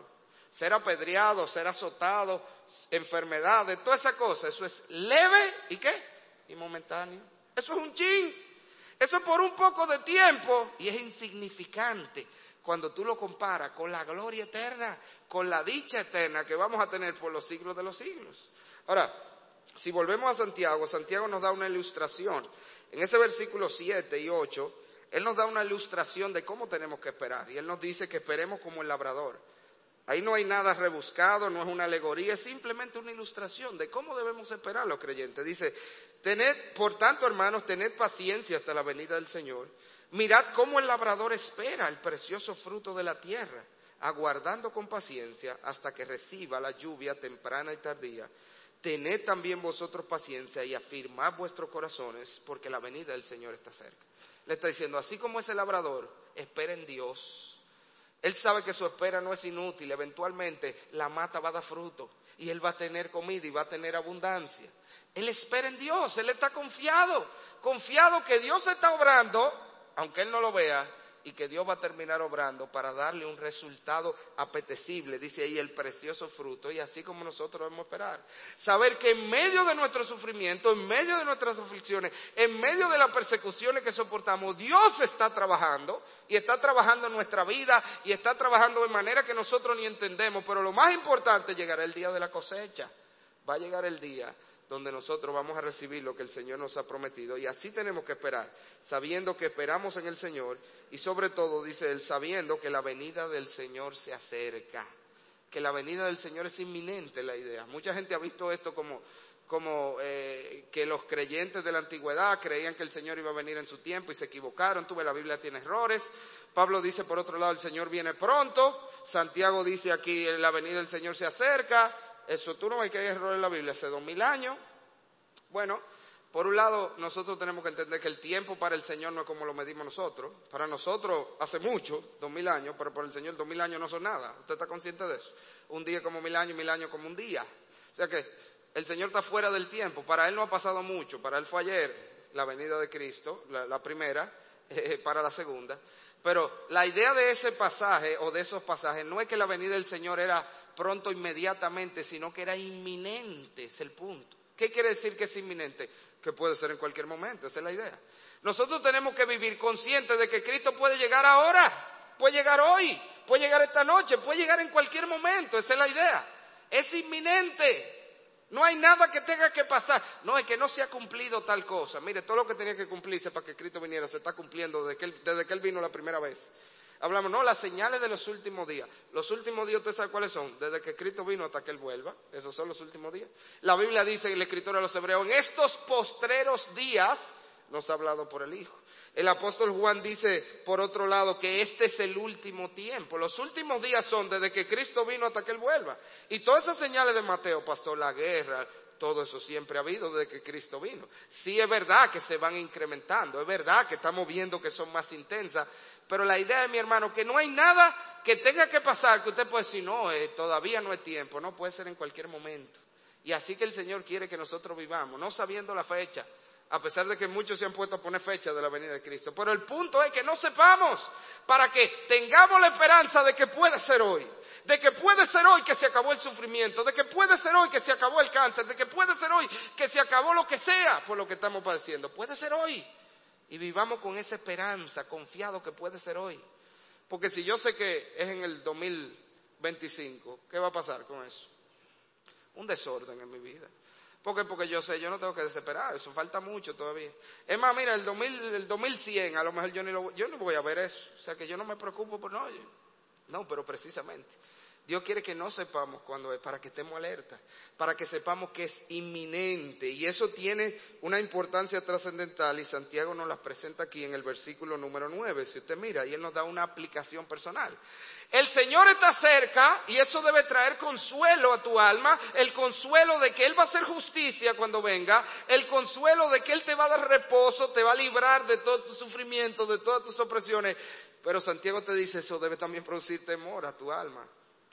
Ser apedreado, ser azotado, enfermedades, toda esa cosa, eso es leve y ¿qué? Y momentáneo. Eso es un chin. Eso es por un poco de tiempo y es insignificante cuando tú lo comparas con la gloria eterna, con la dicha eterna que vamos a tener por los siglos de los siglos. Ahora, si volvemos a Santiago, Santiago nos da una ilustración. En ese versículo 7 y 8, él nos da una ilustración de cómo tenemos que esperar. Y él nos dice que esperemos como el labrador. Ahí no hay nada rebuscado, no es una alegoría, es simplemente una ilustración de cómo debemos esperar los creyentes. Dice, por tanto, hermanos, tened paciencia hasta la venida del Señor. Mirad cómo el labrador espera el precioso fruto de la tierra, aguardando con paciencia hasta que reciba la lluvia temprana y tardía. Tened también vosotros paciencia y afirmad vuestros corazones, porque la venida del Señor está cerca. Le está diciendo, así como ese labrador espera en Dios, él sabe que su espera no es inútil, eventualmente la mata va a dar fruto y él va a tener comida y va a tener abundancia. Él espera en Dios, él está confiado que Dios está obrando, aunque él no lo vea, y que Dios va a terminar obrando para darle un resultado apetecible, dice ahí el precioso fruto, y así como nosotros debemos esperar. Saber que en medio de nuestro sufrimiento, en medio de nuestras aflicciones, en medio de las persecuciones que soportamos, Dios está trabajando, y está trabajando en nuestra vida, y está trabajando de manera que nosotros ni entendemos, pero lo más importante, llegará el día de la cosecha, va a llegar el día donde nosotros vamos a recibir lo que el Señor nos ha prometido. Y así tenemos que esperar, sabiendo que esperamos en el Señor y sobre todo, dice él, sabiendo que la venida del Señor se acerca, que la venida del Señor es inminente, la idea. Mucha gente ha visto esto como que los creyentes de la antigüedad creían que el Señor iba a venir en su tiempo y se equivocaron. La Biblia tiene errores. Pablo dice, por otro lado, el Señor viene pronto. Santiago dice aquí, la venida del Señor se acerca. Eso tú no ves que hay error en la Biblia hace 2000 años. Bueno, por un lado nosotros tenemos que entender que el tiempo para el Señor no es como lo medimos nosotros. Para nosotros hace mucho, 2000 años, pero para el Señor 2000 años no son nada. ¿Usted está consciente de eso? Un día como 1000 años como un día. O sea que el Señor está fuera del tiempo. Para Él no ha pasado mucho. Para Él fue ayer la venida de Cristo, la primera, para la segunda. Pero la idea de ese pasaje o de esos pasajes no es que la venida del Señor era pronto inmediatamente, sino que era inminente, es el punto. ¿Qué quiere decir que es inminente? Que puede ser en cualquier momento, esa es la idea. Nosotros tenemos que vivir conscientes de que Cristo puede llegar ahora, puede llegar hoy, puede llegar esta noche, puede llegar en cualquier momento, esa es la idea. Es inminente. No hay nada que tenga que pasar. No, es que no se ha cumplido tal cosa. Mire, todo lo que tenía que cumplirse para que Cristo viniera se está cumpliendo desde que Él vino la primera vez. Hablamos, no, las señales de los últimos días. Los últimos días, ¿usted sabe cuáles son? Desde que Cristo vino hasta que Él vuelva. Esos son los últimos días. La Biblia dice, el escritor a los hebreos, en estos postreros días nos ha hablado por el Hijo. El apóstol Juan dice, por otro lado, que este es el último tiempo. Los últimos días son desde que Cristo vino hasta que Él vuelva. Y todas esas señales de Mateo, pastor, la guerra, todo eso siempre ha habido desde que Cristo vino. Sí es verdad que se van incrementando, es verdad que estamos viendo que son más intensas, pero la idea es, mi hermano, que no hay nada que tenga que pasar, que usted puede decir, no, todavía no es tiempo, no, puede ser en cualquier momento. Y así que el Señor quiere que nosotros vivamos, no sabiendo la fecha, a pesar de que muchos se han puesto a poner fecha de la venida de Cristo. Pero el punto es que no sepamos, para que tengamos la esperanza de que puede ser hoy. De que puede ser hoy que se acabó el sufrimiento, de que puede ser hoy que se acabó el cáncer, de que puede ser hoy que se acabó lo que sea por lo que estamos padeciendo. Puede ser hoy. Y vivamos con esa esperanza, confiado que puede ser hoy. Porque si yo sé que es en el 2025, ¿qué va a pasar con eso? Un desorden en mi vida. Porque yo sé, yo no tengo que desesperar, eso falta mucho todavía. Es más, mira, el 2100, a lo mejor yo no voy a ver eso. O sea que yo no me preocupo por no, pero precisamente. Dios quiere que no sepamos cuándo es, para que estemos alerta, para que sepamos que es inminente. Y eso tiene una importancia trascendental y Santiago nos las presenta aquí en el versículo número 9. Si usted mira, y él nos da una aplicación personal. El Señor está cerca y eso debe traer consuelo a tu alma, el consuelo de que Él va a hacer justicia cuando venga, el consuelo de que Él te va a dar reposo, te va a librar de todo tu sufrimiento, de todas tus opresiones. Pero Santiago te dice, eso debe también producir temor a tu alma.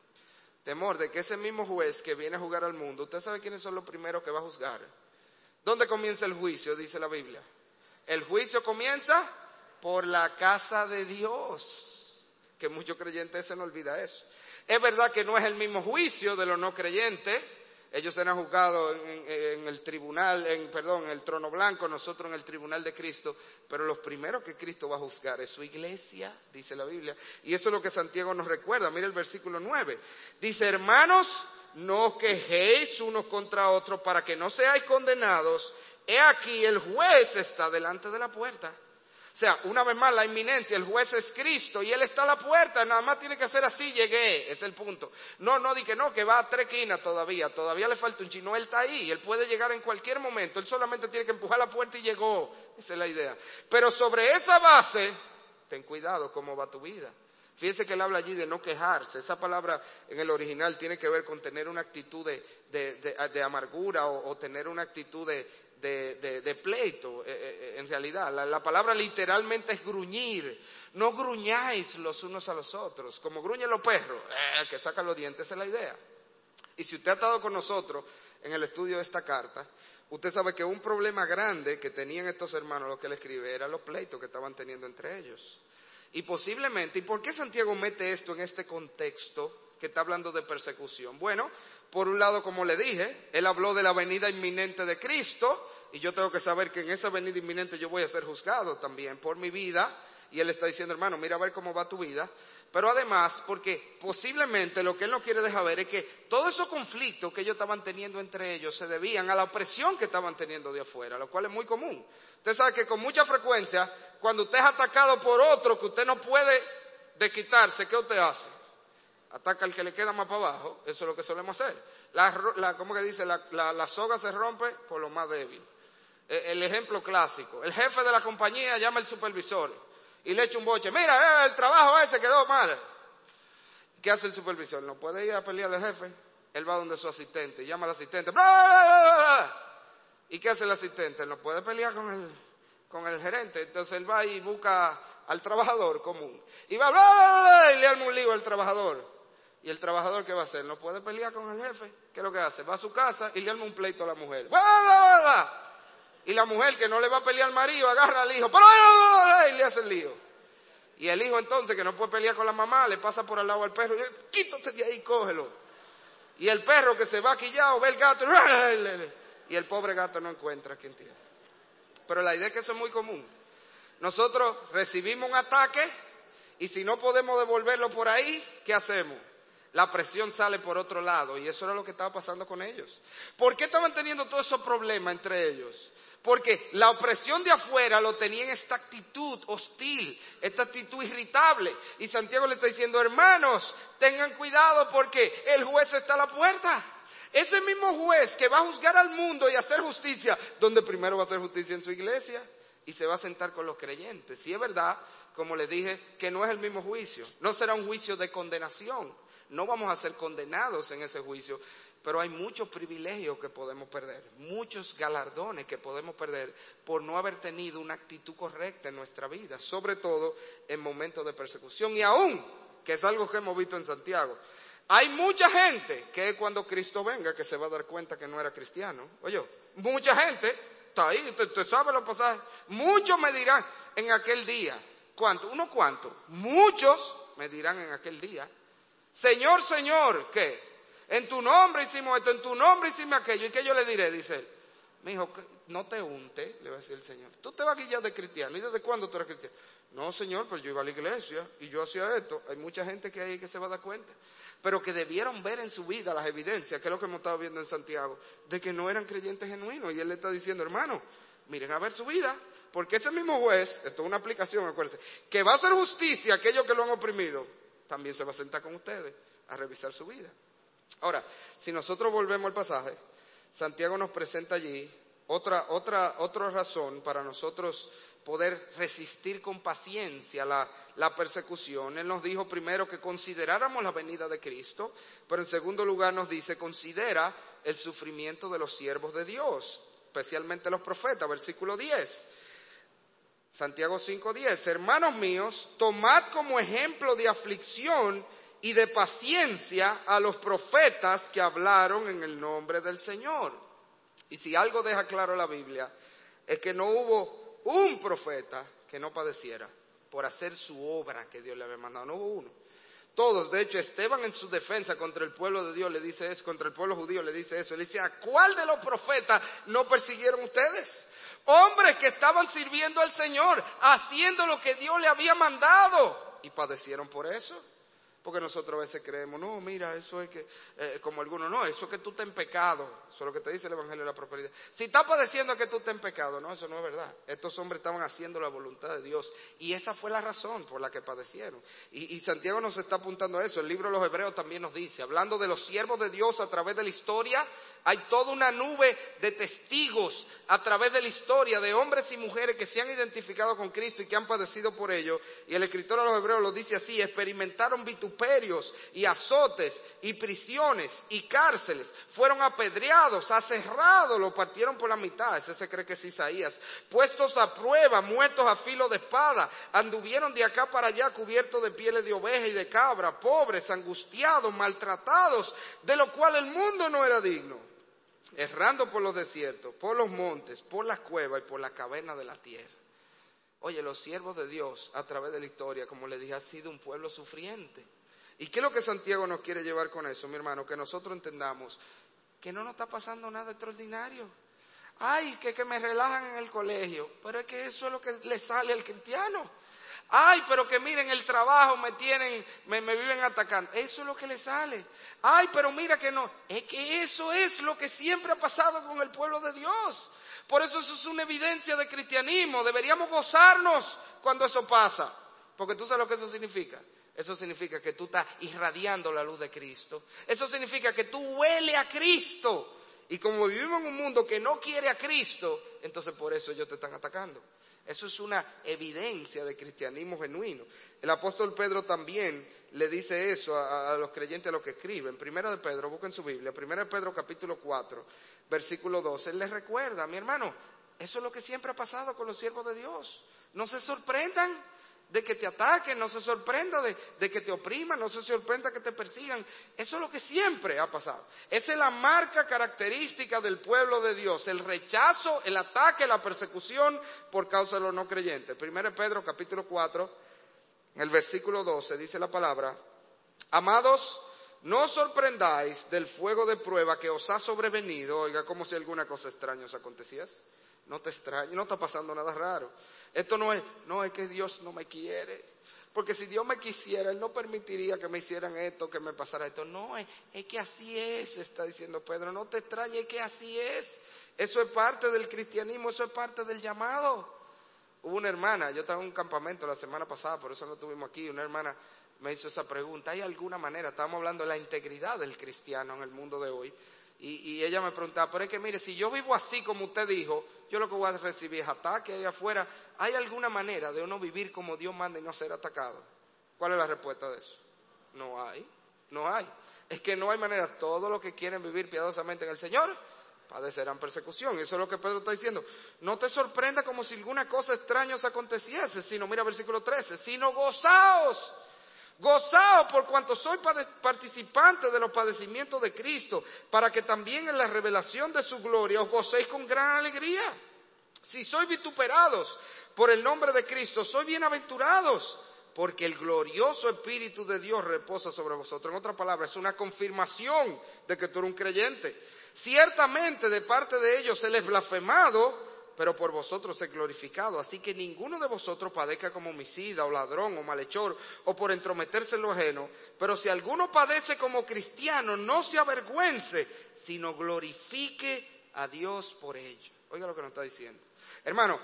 Temor de que ese mismo juez que viene a juzgar al mundo, ¿usted sabe quiénes son los primeros que va a juzgar? ¿Dónde comienza el juicio? Dice la Biblia. El juicio comienza por la casa de Dios. que muchos creyentes se nos olvida eso. Es verdad que no es el mismo juicio de los no creyentes. Ellos serán juzgados en el tribunal, en el trono blanco, nosotros en el tribunal de Cristo, pero los primeros que Cristo va a juzgar es su iglesia, dice la Biblia. Y eso es lo que Santiago nos recuerda. Mira el versículo 9. Dice, hermanos, no os quejéis unos contra otros para que no seáis condenados. He aquí el juez está delante de la puerta. O sea, una vez más la inminencia, el juez es Cristo y Él está a la puerta, nada más tiene que hacer así, llegué, ese es el punto. No, di que no, que va a 3 esquinas todavía le falta un chino, Él está ahí, Él puede llegar en cualquier momento, Él solamente tiene que empujar la puerta y llegó, esa es la idea. Pero sobre esa base, ten cuidado cómo va tu vida. Fíjense que Él habla allí de no quejarse, esa palabra en el original tiene que ver con tener una actitud de amargura o tener una actitud de pleito, en realidad. La palabra literalmente es gruñir. No gruñáis los unos a los otros, como gruñen los perros, que sacan los dientes, esa es la idea. Y si usted ha estado con nosotros en el estudio de esta carta, usted sabe que un problema grande que tenían estos hermanos, lo que él escribe, eran los pleitos que estaban teniendo entre ellos. Y posiblemente, ¿y por qué Santiago mete esto en este contexto que está hablando de persecución? Bueno, por un lado, como le dije, él habló de la venida inminente de Cristo, y yo tengo que saber que en esa venida inminente yo voy a ser juzgado también por mi vida, y él está diciendo, hermano, mira a ver cómo va tu vida. Pero además, porque posiblemente lo que él no quiere dejar ver es que todos esos conflictos que ellos estaban teniendo entre ellos se debían a la opresión que estaban teniendo de afuera, lo cual es muy común. Usted sabe que con mucha frecuencia, cuando usted es atacado por otro que usted no puede desquitarse, ¿qué usted hace? Ataca al que le queda más para abajo, eso es lo que solemos hacer. ¿Cómo que dice? La soga se rompe por lo más débil. El ejemplo clásico, el jefe de la compañía llama al supervisor y le echa un boche, mira, el trabajo ese quedó mal. ¿Qué hace el supervisor? No puede ir a pelear al jefe, él va donde su asistente, llama al asistente, ¡bla, bla, bla, bla! ¿Y qué hace el asistente? No puede pelear con el gerente, entonces él va y busca al trabajador común, y va, ¡bla, bla, bla! Y le arma un lío al trabajador. ¿Y el trabajador qué va a hacer? No puede pelear con el jefe. ¿Qué es lo que hace? Va a su casa y le arma un pleito a la mujer. ¡Bla, bla, bla, bla! Y la mujer que no le va a pelear al marido, agarra al hijo, y le hace el lío. Y el hijo entonces, que no puede pelear con la mamá, le pasa por al lado al perro y le dice, quítate de ahí, cógelo. Y el perro que se va quillado, ve el gato, y el pobre gato no encuentra a quien tiene. Pero la idea es que eso es muy común. Nosotros recibimos un ataque y si no podemos devolverlo por ahí, ¿qué hacemos? La presión sale por otro lado y eso era lo que estaba pasando con ellos. ¿Por qué estaban teniendo todos esos problemas entre ellos? Porque la opresión de afuera lo tenía en esta actitud hostil, esta actitud irritable. Y Santiago le está diciendo, hermanos, tengan cuidado porque el juez está a la puerta. Ese mismo juez que va a juzgar al mundo y hacer justicia, donde primero va a hacer justicia en su iglesia y se va a sentar con los creyentes. Y es verdad, como les dije, que no es el mismo juicio. No será un juicio de condenación. No vamos a ser condenados en ese juicio, pero hay muchos privilegios que podemos perder, muchos galardones que podemos perder por no haber tenido una actitud correcta en nuestra vida, sobre todo en momentos de persecución. Y aún, que es algo que hemos visto en Santiago, hay mucha gente que cuando Cristo venga que se va a dar cuenta que no era cristiano. Oye, mucha gente está ahí, usted sabe los pasajes. Muchos me dirán en aquel día, ¿cuánto? ¿Uno cuánto? Muchos me dirán en aquel día, Señor, Señor, ¿qué? En tu nombre hicimos esto, en tu nombre hicimos aquello. ¿Y qué yo le diré? Dice él, mi hijo, no te unte, le va a decir el Señor. Tú te vas a guiar de cristiano. ¿Y desde cuándo tú eres cristiano? No, Señor, pero yo iba a la iglesia y yo hacía esto. Hay mucha gente que hay que se va a dar cuenta. Pero que debieron ver en su vida las evidencias, que es lo que hemos estado viendo en Santiago, de que no eran creyentes genuinos. Y él le está diciendo, hermano, miren a ver su vida. Porque ese mismo juez, esto es una aplicación, acuérdense, que va a hacer justicia a aquellos que lo han oprimido, también se va a sentar con ustedes a revisar su vida. Ahora, si nosotros volvemos al pasaje, Santiago nos presenta allí otra razón para nosotros poder resistir con paciencia la persecución. Él nos dijo primero que consideráramos la venida de Cristo, pero en segundo lugar nos dice, considera el sufrimiento de los siervos de Dios, especialmente los profetas, versículo 10. Santiago 5:10, hermanos míos, tomad como ejemplo de aflicción y de paciencia a los profetas que hablaron en el nombre del Señor. Y si algo deja claro la Biblia, es que no hubo un profeta que no padeciera. por hacer su obra que Dios le había mandado. No hubo uno. Todos, de hecho, Esteban en su defensa contra el pueblo de Dios le dice eso, contra el pueblo judío le dice eso. Le dice, ¿a cuál de los profetas no persiguieron ustedes? Hombres que estaban sirviendo al Señor, haciendo lo que Dios le había mandado. Y padecieron por eso. Porque nosotros a veces creemos, no, mira, eso es que, como algunos, no, eso es que tú estás en pecado. Eso es lo que te dice el Evangelio de la Prosperidad. Si estás padeciendo que tú estás en pecado, no, eso no es verdad. Estos hombres estaban haciendo la voluntad de Dios. Y esa fue la razón por la que padecieron. Y Santiago nos está apuntando a eso. El libro de los Hebreos también nos dice, hablando de los siervos de Dios a través de la historia, hay toda una nube de testigos a través de la historia, de hombres y mujeres que se han identificado con Cristo y que han padecido por ello. Y el escritor de los Hebreos lo dice así, experimentaron vituperios y azotes y prisiones y cárceles, fueron apedreados, aserrados, lo partieron por la mitad, ese se cree que es Isaías, puestos a prueba, muertos a filo de espada, anduvieron de acá para allá cubiertos de pieles de oveja y de cabra, pobres, angustiados, maltratados, de lo cual el mundo no era digno, errando por los desiertos, por los montes, por las cuevas y por la caverna de la tierra. Oye, los siervos de Dios a través de la historia, como les dije, ha sido un pueblo sufriente. ¿Y qué es lo que Santiago nos quiere llevar con eso, mi hermano? Que nosotros entendamos que no nos está pasando nada extraordinario. Ay, que me relajan en el colegio, pero es que eso es lo que le sale al cristiano. Ay, pero que miren, el trabajo me viven atacando. Eso es lo que le sale. Ay, pero mira que no. Es que eso es lo que siempre ha pasado con el pueblo de Dios. Por eso es una evidencia de cristianismo. Deberíamos gozarnos cuando eso pasa. Porque tú sabes lo que eso significa. Eso significa que tú estás irradiando la luz de Cristo. Eso significa que tú hueles a Cristo. Y como vivimos en un mundo que no quiere a Cristo, entonces por eso ellos te están atacando. Eso es una evidencia de cristianismo genuino. El apóstol Pedro también le dice eso a los creyentes, a los que escriben. Primera de Pedro, busquen su Biblia. Primera de Pedro capítulo 4, versículo 12. Él les recuerda, mi hermano, eso es lo que siempre ha pasado con los siervos de Dios. No se sorprendan de que te ataquen, no se sorprenda de que te opriman, no se sorprenda que te persigan. Eso es lo que siempre ha pasado. Esa es la marca característica del pueblo de Dios, el rechazo, el ataque, la persecución por causa de los no creyentes. 1 Pedro capítulo 4, el versículo 12, dice la palabra: amados, no os sorprendáis del fuego de prueba que os ha sobrevenido, oiga, como si alguna cosa extraña os aconteciese. No te extrañes, no está pasando nada raro. Esto no es que Dios no me quiere. Porque si Dios me quisiera, Él no permitiría que me hicieran esto, que me pasara esto. No, es que así es, está diciendo Pedro. No te extrañes, es que así es. Eso es parte del cristianismo, eso es parte del llamado. Hubo una hermana, yo estaba en un campamento la semana pasada, por eso no estuvimos aquí. Una hermana me hizo esa pregunta. ¿Hay alguna manera? Estábamos hablando de la integridad del cristiano en el mundo de hoy. Y ella me preguntaba, pero es que mire, si yo vivo así como usted dijo, yo lo que voy a recibir es ataque ahí afuera. ¿Hay alguna manera de uno vivir como Dios manda y no ser atacado? ¿Cuál es la respuesta de eso? No hay. Es que no hay manera. Todos los que quieren vivir piadosamente en el Señor padecerán persecución. Eso es lo que Pedro está diciendo. No te sorprenda como si alguna cosa extraña os aconteciese, sino, mira versículo 13, sino gozaos. Gozaos por cuanto soy participante de los padecimientos de Cristo, para que también en la revelación de su gloria os gocéis con gran alegría. Si sois vituperados por el nombre de Cristo, sois bienaventurados, porque el glorioso Espíritu de Dios reposa sobre vosotros. En otras palabras, es una confirmación de que tú eres un creyente. Ciertamente de parte de ellos se les blasfemado, pero por vosotros es glorificado. Así que ninguno de vosotros padezca como homicida o ladrón o malhechor o por entrometerse en lo ajeno. Pero si alguno padece como cristiano, no se avergüence, sino glorifique a Dios por ello. Oiga lo que nos está diciendo. Hermano,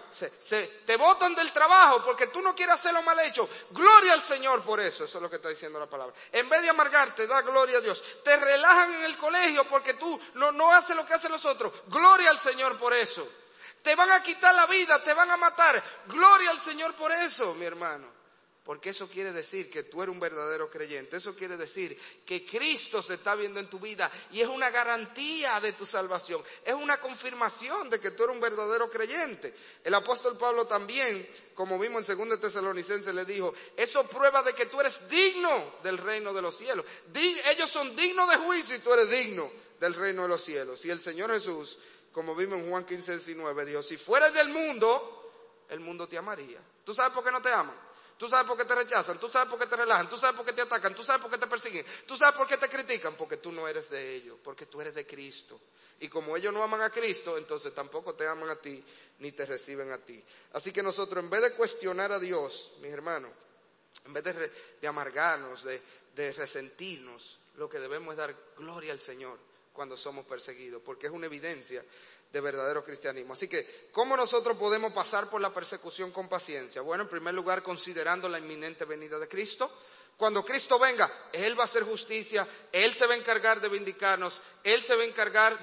te botan del trabajo porque tú no quieres hacer lo mal hecho. Gloria al Señor por eso. Eso es lo que está diciendo la palabra. En vez de amargarte, da gloria a Dios. Te relajan en el colegio porque tú no haces lo que hacen los otros. Gloria al Señor por eso. Te van a quitar la vida, te van a matar. Gloria al Señor por eso, mi hermano. Porque eso quiere decir que tú eres un verdadero creyente. Eso quiere decir que Cristo se está viendo en tu vida y es una garantía de tu salvación. Es una confirmación de que tú eres un verdadero creyente. El apóstol Pablo también, como vimos en 2 Tesalonicenses, le dijo, eso prueba de que tú eres digno del reino de los cielos. Ellos son dignos de juicio y tú eres digno del reino de los cielos. Y el Señor Jesús, como vimos en Juan 15:19, dijo, si fueras del mundo, el mundo te amaría. ¿Tú sabes por qué no te ama? ¿Tú sabes por qué te rechazan? ¿Tú sabes por qué te relajan? ¿Tú sabes por qué te atacan? ¿Tú sabes por qué te persiguen? ¿Tú sabes por qué te critican? Porque tú no eres de ellos, porque tú eres de Cristo. Y como ellos no aman a Cristo, entonces tampoco te aman a ti, ni te reciben a ti. Así que nosotros, en vez de cuestionar a Dios, mis hermanos, en vez de amargarnos, de resentirnos, lo que debemos es dar gloria al Señor cuando somos perseguidos, porque es una evidencia de verdadero cristianismo. Así que, ¿cómo nosotros podemos pasar por la persecución con paciencia? Bueno, en primer lugar, considerando la inminente venida de Cristo. Cuando Cristo venga, Él va a hacer justicia, Él se va a encargar de vindicarnos, Él se va a encargar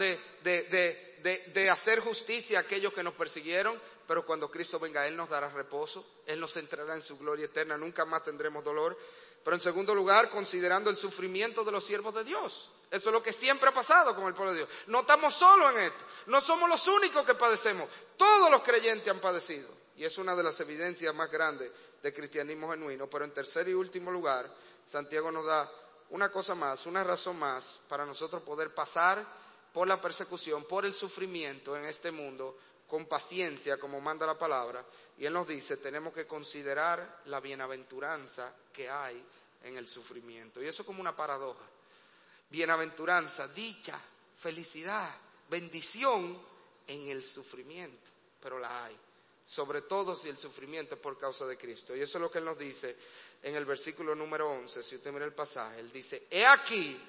de hacer justicia a aquellos que nos persiguieron, pero cuando Cristo venga, Él nos dará reposo, Él nos entrará en su gloria eterna, nunca más tendremos dolor. Pero en segundo lugar, considerando el sufrimiento de los siervos de Dios. Eso es lo que siempre ha pasado con el pueblo de Dios. No estamos solos en esto. No somos los únicos que padecemos. Todos los creyentes han padecido. Y es una de las evidencias más grandes de cristianismo genuino. Pero en tercer y último lugar, Santiago nos da una cosa más, una razón más para nosotros poder pasar por la persecución, por el sufrimiento en este mundo, con paciencia, como manda la palabra. Y Él nos dice, tenemos que considerar la bienaventuranza que hay en el sufrimiento. Y eso es como una paradoja. Bienaventuranza, dicha, felicidad, bendición en el sufrimiento, pero la hay, sobre todo si el sufrimiento es por causa de Cristo. Y eso es lo que Él nos dice en el versículo número 11, si usted mira el pasaje. Él dice, he aquí,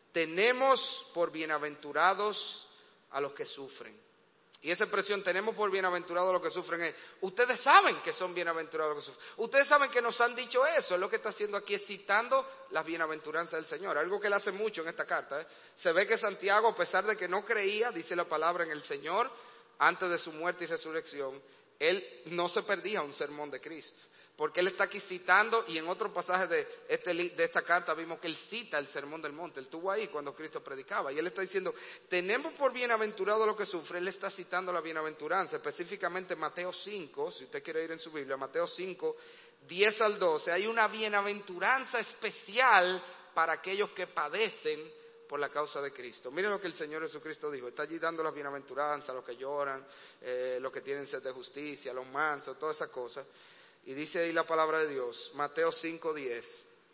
tenemos por bienaventurados a los que sufren. Y esa expresión, tenemos por bienaventurados a los que sufren, es, ustedes saben que son bienaventurados los que sufren. Ustedes saben que nos han dicho eso. Es lo que está haciendo aquí, es citando las bienaventuranzas del Señor. Algo que Él hace mucho en esta carta. Se ve que Santiago, a pesar de que no creía, dice la palabra, en el Señor, antes de su muerte y resurrección, él no se perdía un sermón de Cristo. Porque él está aquí citando, y en otro pasaje de esta carta vimos que él cita el sermón del monte. Él estuvo ahí cuando Cristo predicaba. Y él está diciendo, tenemos por bienaventurado lo que sufre. Él está citando la bienaventuranza, específicamente Mateo 5, si usted quiere ir en su Biblia, Mateo 5, 10 al 12. Hay una bienaventuranza especial para aquellos que padecen por la causa de Cristo. Miren lo que el Señor Jesucristo dijo. Está allí dando las bienaventuranzas a los que lloran, los que tienen sed de justicia, los mansos, todas esas cosas. Y dice ahí la palabra de Dios, Mateo 5:10,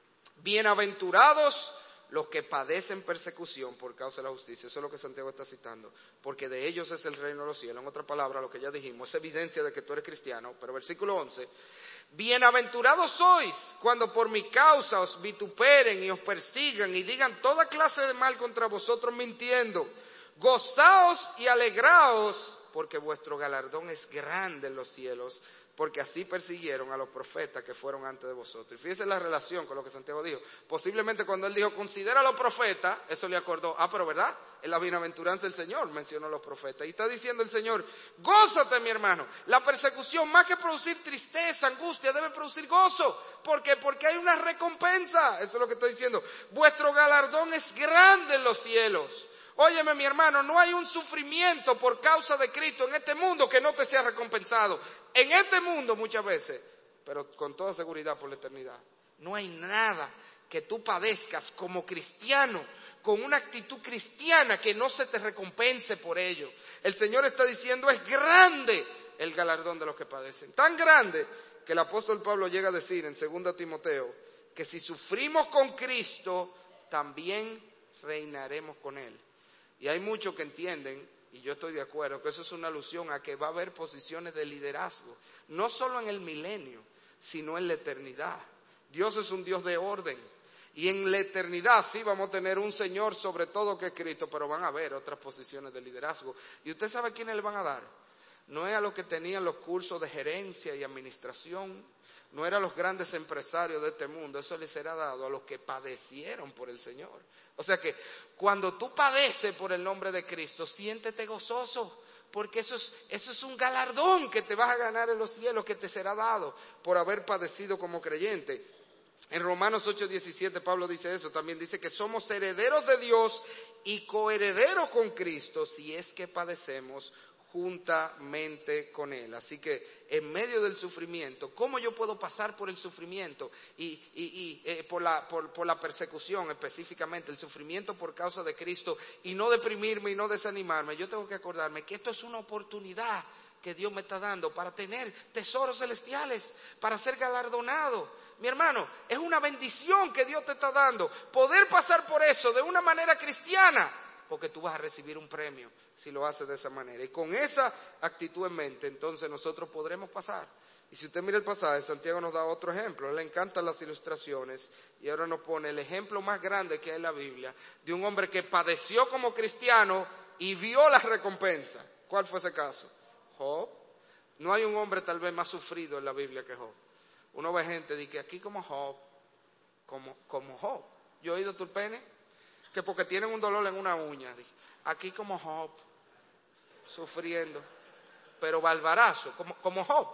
bienaventurados los que padecen persecución por causa de la justicia. Eso es lo que Santiago está citando, porque de ellos es el reino de los cielos. En otra palabra, lo que ya dijimos, es evidencia de que tú eres cristiano. Pero versículo 11, bienaventurados sois cuando por mi causa os vituperen y os persigan y digan toda clase de mal contra vosotros mintiendo. Gozaos y alegraos, porque vuestro galardón es grande en los cielos, porque así persiguieron a los profetas que fueron antes de vosotros. Y fíjense la relación con lo que Santiago dijo. Posiblemente cuando él dijo, considera a los profetas, eso le acordó, pero ¿verdad? En la bienaventuranza del Señor mencionó a los profetas. Y está diciendo el Señor, gózate mi hermano. La persecución, más que producir tristeza, angustia, debe producir gozo. ¿Por qué? Porque hay una recompensa. Eso es lo que está diciendo. Vuestro galardón es grande en los cielos. Óyeme mi hermano, no hay un sufrimiento por causa de Cristo en este mundo que no te sea recompensado. En este mundo muchas veces, pero con toda seguridad por la eternidad. No hay nada que tú padezcas como cristiano, con una actitud cristiana, que no se te recompense por ello. El Señor está diciendo, es grande el galardón de los que padecen. Tan grande que el apóstol Pablo llega a decir en 2 Timoteo, que si sufrimos con Cristo, también reinaremos con Él. Y hay muchos que entienden, y yo estoy de acuerdo, que eso es una alusión a que va a haber posiciones de liderazgo, no solo en el milenio, sino en la eternidad. Dios es un Dios de orden, y en la eternidad sí vamos a tener un Señor sobre todo que es Cristo, pero van a haber otras posiciones de liderazgo. ¿Y usted sabe a quiénes le van a dar? No es a los que tenían los cursos de gerencia y administración, no era a los grandes empresarios de este mundo, eso les será dado a los que padecieron por el Señor. O sea que cuando tú padeces por el nombre de Cristo, siéntete gozoso, porque eso es un galardón que te vas a ganar en los cielos, que te será dado por haber padecido como creyente. En Romanos 8:17 Pablo dice eso, también dice que somos herederos de Dios y coherederos con Cristo si es que padecemos juntamente con Él. Así que en medio del sufrimiento, ¿cómo yo puedo pasar por el sufrimiento y por la persecución, específicamente el sufrimiento por causa de Cristo, y no deprimirme y no desanimarme? Yo tengo que acordarme que esto es una oportunidad que Dios me está dando para tener tesoros celestiales, para ser galardonado. Mi hermano, es una bendición que Dios te está dando, poder pasar por eso de una manera cristiana, porque tú vas a recibir un premio si lo haces de esa manera. Y con esa actitud en mente, entonces nosotros podremos pasar. Y si usted mira el pasaje, Santiago nos da otro ejemplo. A él le encantan las ilustraciones y ahora nos pone el ejemplo más grande que hay en la Biblia de un hombre que padeció como cristiano y vio la recompensa. ¿Cuál fue ese caso? Job. No hay un hombre tal vez más sufrido en la Biblia que Job. Uno ve gente de que aquí como Job, como Job. Yo he oído tulpenes que porque tienen un dolor en una uña, aquí como Job, sufriendo, pero barbarazo, como Job.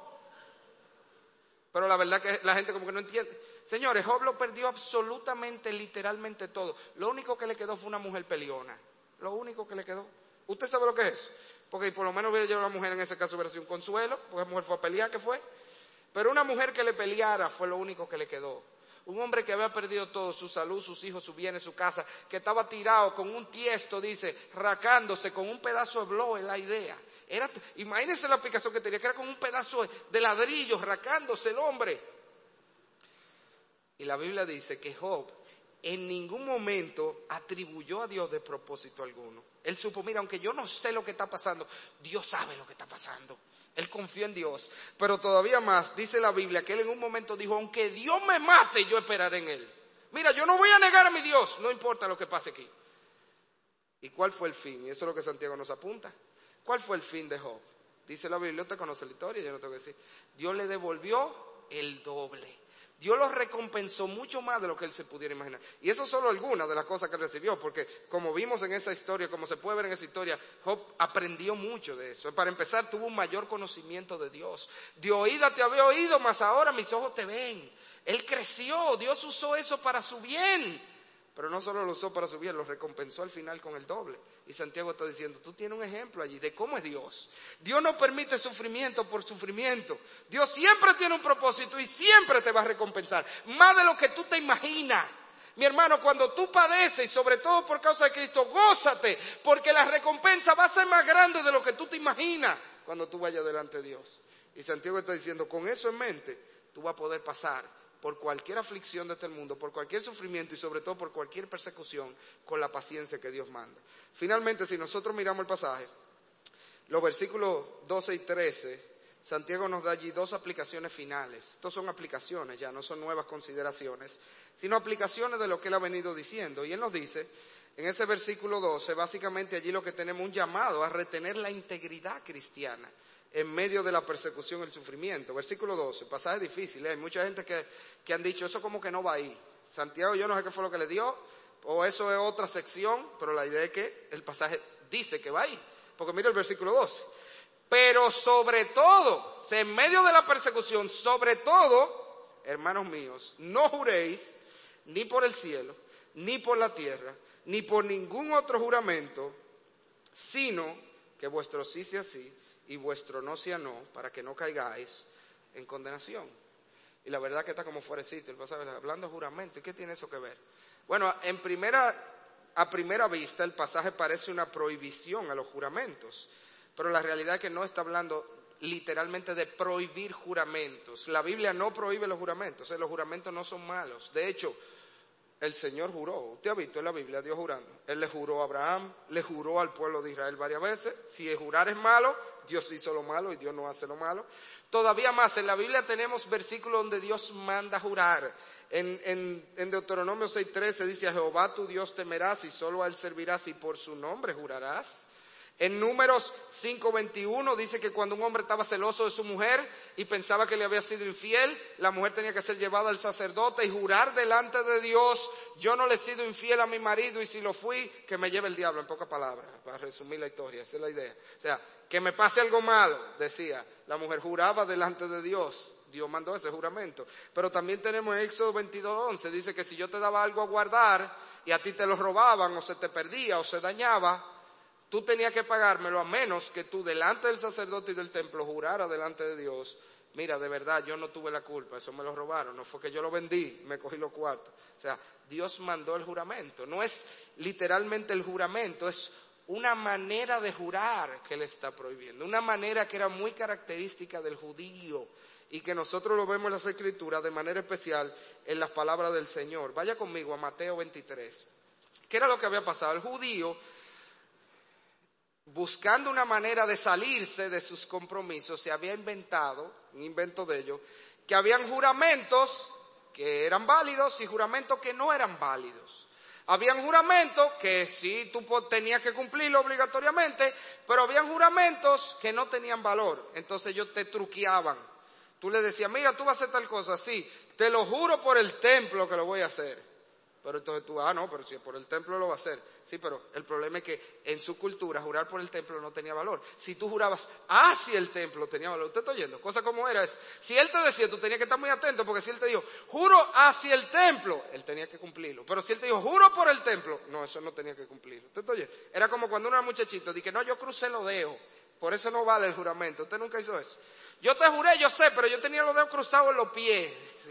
Pero la verdad que la gente como que no entiende. Señores, Job lo perdió absolutamente, literalmente todo. Lo único que le quedó fue una mujer peleona. Lo único que le quedó. ¿Usted sabe lo que es eso? Porque por lo menos hubiera llevado a la mujer en ese caso hubiera sido un consuelo, porque la mujer fue a pelear, ¿qué fue? Pero una mujer que le peleara fue lo único que le quedó. Un hombre que había perdido todo, su salud, sus hijos, sus bienes, su casa, que estaba tirado con un tiesto, dice, racándose con un pedazo de blow, es la idea. Imagínense la aplicación que tenía, que era con un pedazo de ladrillo, racándose el hombre. Y la Biblia dice que Job en ningún momento atribuyó a Dios de propósito alguno. Él supo, mira, aunque yo no sé lo que está pasando, Dios sabe lo que está pasando. Él confió en Dios. Pero todavía más, dice la Biblia, que él en un momento dijo, aunque Dios me mate, yo esperaré en él. Mira, yo no voy a negar a mi Dios, no importa lo que pase aquí. ¿Y cuál fue el fin? Y eso es lo que Santiago nos apunta. ¿Cuál fue el fin de Job? Dice la Biblia, usted conoce la historia, yo no tengo que decir. Dios le devolvió el doble. Dios lo recompensó mucho más de lo que él se pudiera imaginar. Y eso solo algunas de las cosas que él recibió, porque como vimos en esa historia, como se puede ver en esa historia, Job aprendió mucho de eso. Para empezar, tuvo un mayor conocimiento de Dios. De oída te había oído, mas ahora mis ojos te ven. Él creció, Dios usó eso para su bien. Pero no solo lo usó para su bien, lo recompensó al final con el doble. Y Santiago está diciendo, tú tienes un ejemplo allí de cómo es Dios. Dios no permite sufrimiento por sufrimiento. Dios siempre tiene un propósito y siempre te va a recompensar. Más de lo que tú te imaginas. Mi hermano, cuando tú padeces, y sobre todo por causa de Cristo, gózate. Porque la recompensa va a ser más grande de lo que tú te imaginas cuando tú vayas delante de Dios. Y Santiago está diciendo, con eso en mente, tú vas a poder pasar por cualquier aflicción de este mundo, por cualquier sufrimiento y sobre todo por cualquier persecución, con la paciencia que Dios manda. Finalmente, si nosotros miramos el pasaje, los versículos 12 y 13, Santiago nos da allí dos aplicaciones finales. Estos son aplicaciones ya, no son nuevas consideraciones, sino aplicaciones de lo que él ha venido diciendo. Y él nos dice, en ese versículo 12, básicamente allí lo que tenemos un llamado a retener la integridad cristiana en medio de la persecución y el sufrimiento. Versículo 12, pasaje difícil, hay mucha gente que han dicho, eso como que no va ahí. Santiago, yo no sé qué fue lo que le dio, o eso es otra sección, pero la idea es que el pasaje dice que va ahí. Porque mira el versículo 12. Pero sobre todo, o sea, en medio de la persecución, sobre todo, hermanos míos, no juréis ni por el cielo, ni por la tierra, ni por ningún otro juramento, sino que vuestro sí sea sí, y vuestro no sea no, para que no caigáis en condenación. Y la verdad que está como fuerecito el pasaje, hablando de juramento. ¿Y qué tiene eso que ver? Bueno, a primera vista el pasaje parece una prohibición a los juramentos, pero la realidad es que no está hablando literalmente de prohibir juramentos. La Biblia no prohíbe los juramentos, los juramentos no son malos. De hecho, el Señor juró. Usted ha visto en la Biblia a Dios jurando. Él le juró a Abraham, le juró al pueblo de Israel varias veces. Si el jurar es malo, Dios hizo lo malo y Dios no hace lo malo. Todavía más, en la Biblia tenemos versículos donde Dios manda jurar. En Deuteronomio 6:13 dice, a Jehová tu Dios temerás y solo a él servirás y por su nombre jurarás. En Números 5:21 dice que cuando un hombre estaba celoso de su mujer y pensaba que le había sido infiel, la mujer tenía que ser llevada al sacerdote y jurar delante de Dios, yo no le he sido infiel a mi marido y si lo fui, que me lleve el diablo, en pocas palabras, para resumir la historia, esa es la idea. O sea, que me pase algo malo, decía, la mujer juraba delante de Dios. Dios mandó ese juramento. Pero también tenemos Éxodo 22:11, dice que si yo te daba algo a guardar y a ti te lo robaban o se te perdía o se dañaba, tú tenías que pagármelo a menos que tú delante del sacerdote y del templo jurara delante de Dios, mira, de verdad yo no tuve la culpa, eso me lo robaron, no fue que yo lo vendí, me cogí los cuartos. O sea, Dios mandó el juramento, no es literalmente el juramento, es una manera de jurar que él está prohibiendo, una manera que era muy característica del judío y que nosotros lo vemos en las Escrituras de manera especial en las palabras del Señor. Vaya conmigo a Mateo 23. ¿Qué era lo que había pasado? El judío, buscando una manera de salirse de sus compromisos, se había inventado, un invento de ellos, que habían juramentos que eran válidos y juramentos que no eran válidos. Habían juramentos que sí tú tenías que cumplirlo obligatoriamente, pero habían juramentos que no tenían valor. Entonces ellos te truqueaban. Tú le decías, mira, tú vas a hacer tal cosa, sí, te lo juro por el templo que lo voy a hacer. Pero entonces tú, no, pero si por el templo lo va a hacer. Sí, pero el problema es que en su cultura jurar por el templo no tenía valor. Si tú jurabas hacia el templo tenía valor. ¿Usted está oyendo? Cosa como era eso. Si él te decía, tú tenías que estar muy atento, porque si él te dijo, juro hacia el templo, él tenía que cumplirlo. Pero si él te dijo, juro por el templo, no, eso no tenía que cumplirlo. ¿Usted está oyendo? Era como cuando uno era muchachito, dije, no, yo crucé los dedos, por eso no vale el juramento. ¿Usted nunca hizo eso? Yo te juré, yo sé, pero yo tenía los dedos cruzados en los pies.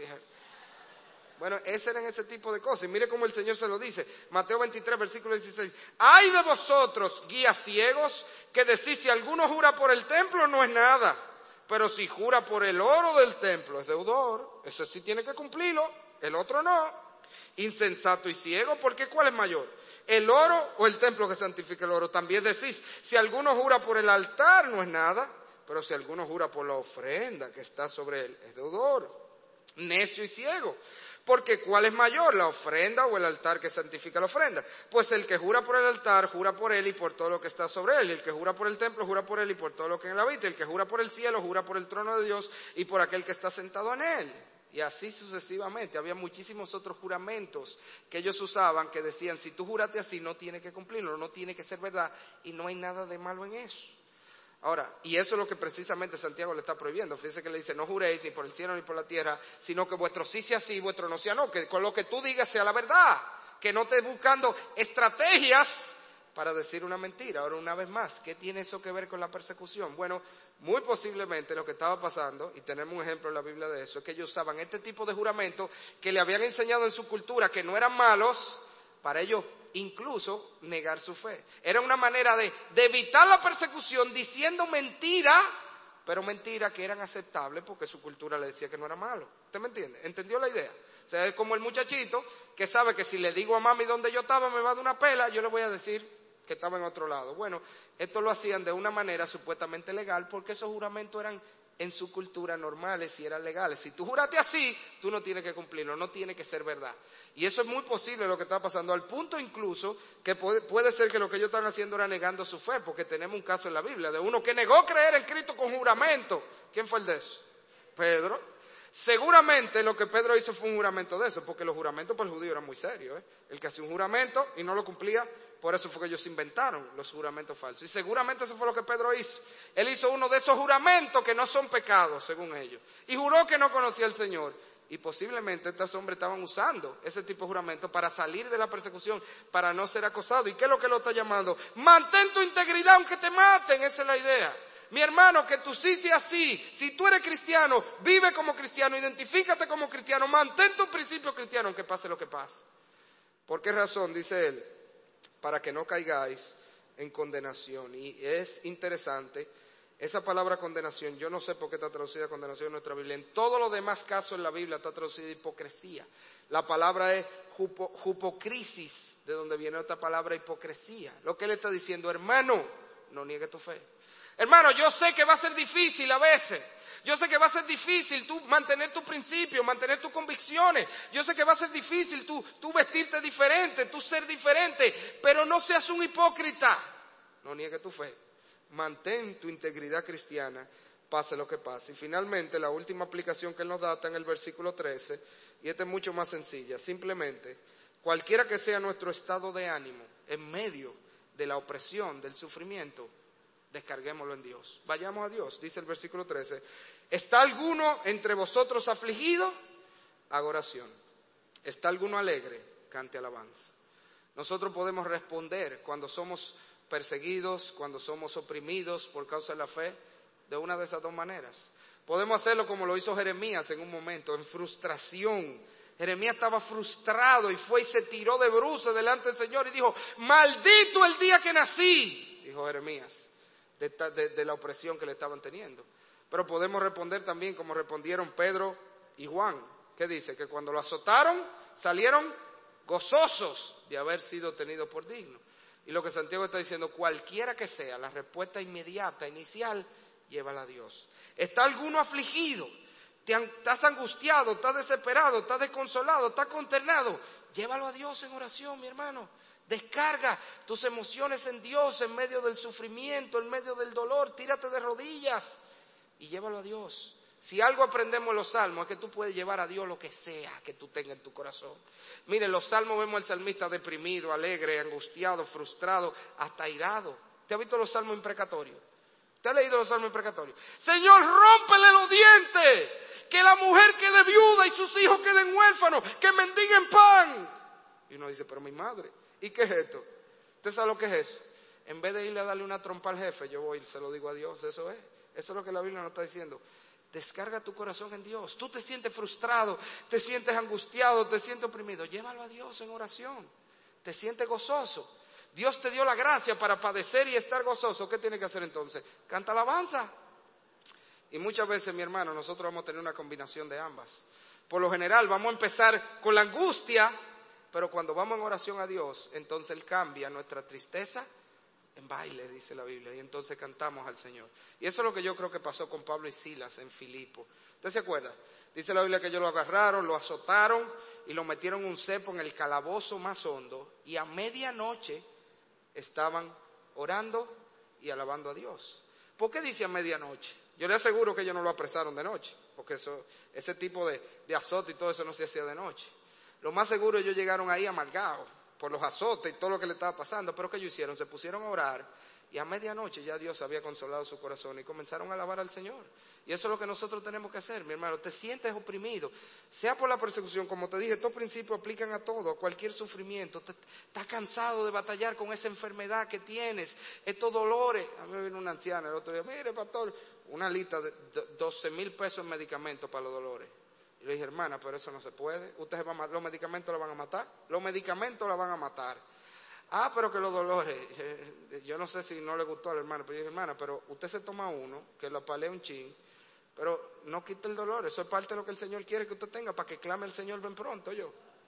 Bueno, ese eran ese tipo de cosas. Y mire cómo el Señor se lo dice. Mateo 23, versículo 16. ¡Ay de vosotros, guías ciegos, que decís, si alguno jura por el templo no es nada! Pero si jura por el oro del templo es deudor. Eso sí tiene que cumplirlo, el otro no. Insensato y ciego, porque ¿cuál es mayor? ¿El oro o el templo que santifica el oro? También decís, si alguno jura por el altar no es nada, pero si alguno jura por la ofrenda que está sobre él es deudor. Necio y ciego. Porque ¿cuál es mayor, la ofrenda o el altar que santifica la ofrenda? Pues el que jura por el altar, jura por él y por todo lo que está sobre él. Y el que jura por el templo, jura por él y por todo lo que en él habita. El que jura por el cielo, jura por el trono de Dios y por aquel que está sentado en él. Y así sucesivamente. Había muchísimos otros juramentos que ellos usaban que decían, si tú juraste así, no tiene que cumplirlo, no tiene que ser verdad. Y no hay nada de malo en eso. Ahora, y eso es lo que precisamente Santiago le está prohibiendo. Fíjese que le dice, no juréis ni por el cielo ni por la tierra, sino que vuestro sí sea sí, vuestro no sea no, que con lo que tú digas sea la verdad, que no estés buscando estrategias para decir una mentira. Ahora, una vez más, ¿qué tiene eso que ver con la persecución? Bueno, muy posiblemente lo que estaba pasando, y tenemos un ejemplo en la Biblia de eso, es que ellos usaban este tipo de juramentos que le habían enseñado en su cultura que no eran malos, para ellos incluso negar su fe. Era una manera de evitar la persecución diciendo mentiras, pero mentiras que eran aceptables porque su cultura le decía que no era malo. ¿Usted me entiende? ¿Entendió la idea? O sea, es como el muchachito que sabe que si le digo a mami dónde yo estaba me va a dar una pela, yo le voy a decir que estaba en otro lado. Bueno, esto lo hacían de una manera supuestamente legal porque esos juramentos eran en su cultura normales y eran legales. Si tú juraste así, tú no tienes que cumplirlo, no tiene que ser verdad. Y eso es muy posible lo que está pasando, al punto incluso que puede ser que lo que ellos están haciendo era negando su fe, porque tenemos un caso en la Biblia de uno que negó creer en Cristo con juramento. ¿Quién fue el de eso? Pedro. Seguramente lo que Pedro hizo fue un juramento de eso, porque los juramentos para el judío eran muy serios. El que hacía un juramento y no lo cumplía, por eso fue que ellos inventaron los juramentos falsos. Y seguramente eso fue lo que Pedro hizo. Él hizo uno de esos juramentos que no son pecados, según ellos. Y juró que no conocía al Señor. Y posiblemente estos hombres estaban usando ese tipo de juramento para salir de la persecución, para no ser acosados. ¿Y qué es lo que lo está llamando? Mantén tu integridad aunque te maten, esa es la idea. Mi hermano, que tú sí sea así. Si tú eres cristiano, vive como cristiano, identifícate como cristiano, mantén tu principio cristiano aunque pase lo que pase. ¿Por qué razón? Dice él, para que no caigáis en condenación. Y es interesante, esa palabra condenación, yo no sé por qué está traducida condenación en nuestra Biblia. En todos los demás casos en la Biblia está traducida hipocresía. La palabra es jupocrisis, de donde viene esta palabra hipocresía. Lo que él está diciendo, hermano, no niegue tu fe. Hermano, yo sé que va a ser difícil a veces. Yo sé que va a ser difícil tú mantener tus principios, mantener tus convicciones. Yo sé que va a ser difícil tú vestirte diferente, tú ser diferente. Pero no seas un hipócrita. No niegue tu fe. Mantén tu integridad cristiana, pase lo que pase. Y finalmente, la última aplicación que él nos da está en el versículo 13. Y esta es mucho más sencilla. Simplemente, cualquiera que sea nuestro estado de ánimo en medio de la opresión, del sufrimiento, descarguémoslo en Dios. Vayamos a Dios, dice el versículo 13. ¿Está alguno entre vosotros afligido? Haga oración. ¿Está alguno alegre? Cante alabanza. Nosotros podemos responder cuando somos perseguidos, cuando somos oprimidos por causa de la fe, de una de esas dos maneras. Podemos hacerlo como lo hizo Jeremías en un momento, en frustración, Jeremías estaba frustrado y fue y se tiró de bruces delante del Señor y dijo, maldito el día que nací, dijo Jeremías, de la opresión que le estaban teniendo. Pero podemos responder también como respondieron Pedro y Juan. ¿Qué dice? Que cuando lo azotaron salieron gozosos de haber sido tenidos por dignos. Y lo que Santiago está diciendo, cualquiera que sea la respuesta inmediata, inicial, llévala a Dios. ¿Está alguno afligido? ¿Estás angustiado? ¿Estás desesperado? ¿Estás desconsolado? ¿Estás consternado? Llévalo a Dios en oración, mi hermano. Descarga tus emociones en Dios en medio del sufrimiento, en medio del dolor. Tírate de rodillas y llévalo a Dios. Si algo aprendemos en los salmos es que tú puedes llevar a Dios lo que sea que tú tengas en tu corazón. Miren, en los salmos vemos al salmista deprimido, alegre, angustiado, frustrado, hasta airado. ¿Te has visto los salmos imprecatorios? ¿Te has leído los salmos imprecatorios? Señor, rómpele los dientes, que la mujer quede viuda y sus hijos queden huérfanos, que mendiguen pan. Y uno dice, pero mi madre, ¿y qué es esto? ¿Usted sabe lo que es eso? En vez de irle a darle una trompa al jefe, yo voy y se lo digo a Dios, eso es. Eso es lo que la Biblia nos está diciendo. Descarga tu corazón en Dios. Tú te sientes frustrado, te sientes angustiado, te sientes oprimido. Llévalo a Dios en oración. Te sientes gozoso. Dios te dio la gracia para padecer y estar gozoso. ¿Qué tiene que hacer entonces? Canta alabanza. Y muchas veces, mi hermano, nosotros vamos a tener una combinación de ambas. Por lo general vamos a empezar con la angustia, pero cuando vamos en oración a Dios, entonces Él cambia nuestra tristeza en baile, dice la Biblia, y entonces cantamos al Señor. Y eso es lo que yo creo que pasó con Pablo y Silas en Filipo. ¿Usted se acuerda? Dice la Biblia que ellos lo agarraron, lo azotaron y lo metieron en un cepo en el calabozo más hondo, y a medianoche estaban orando y alabando a Dios. ¿Por qué dice a medianoche? Yo le aseguro que ellos no lo apresaron de noche, porque ese tipo de azote y todo eso no se hacía de noche. Lo más seguro ellos llegaron ahí amargados por los azotes y todo lo que le estaba pasando, pero ¿qué ellos hicieron? Se pusieron a orar y a medianoche ya Dios había consolado su corazón y comenzaron a alabar al Señor. Y eso es lo que nosotros tenemos que hacer, mi hermano. Te sientes oprimido, sea por la persecución, como te dije, estos principios aplican a todo, a cualquier sufrimiento. Estás cansado de batallar con esa enfermedad que tienes, estos dolores. A mí me vino una anciana el otro día, mire pastor, una lista de 12,000 pesos en medicamentos para los dolores. Y le dije, hermana, pero eso no se puede. Usted los medicamentos la van a matar. Los medicamentos la van a matar. Ah, pero que los dolores. Yo no sé si no le gustó al hermano, pero yo dije, hermana, pero usted se toma uno, que lo apalea un chin, pero no quite el dolor. Eso es parte de lo que el Señor quiere que usted tenga, para que clame el Señor ven pronto yo.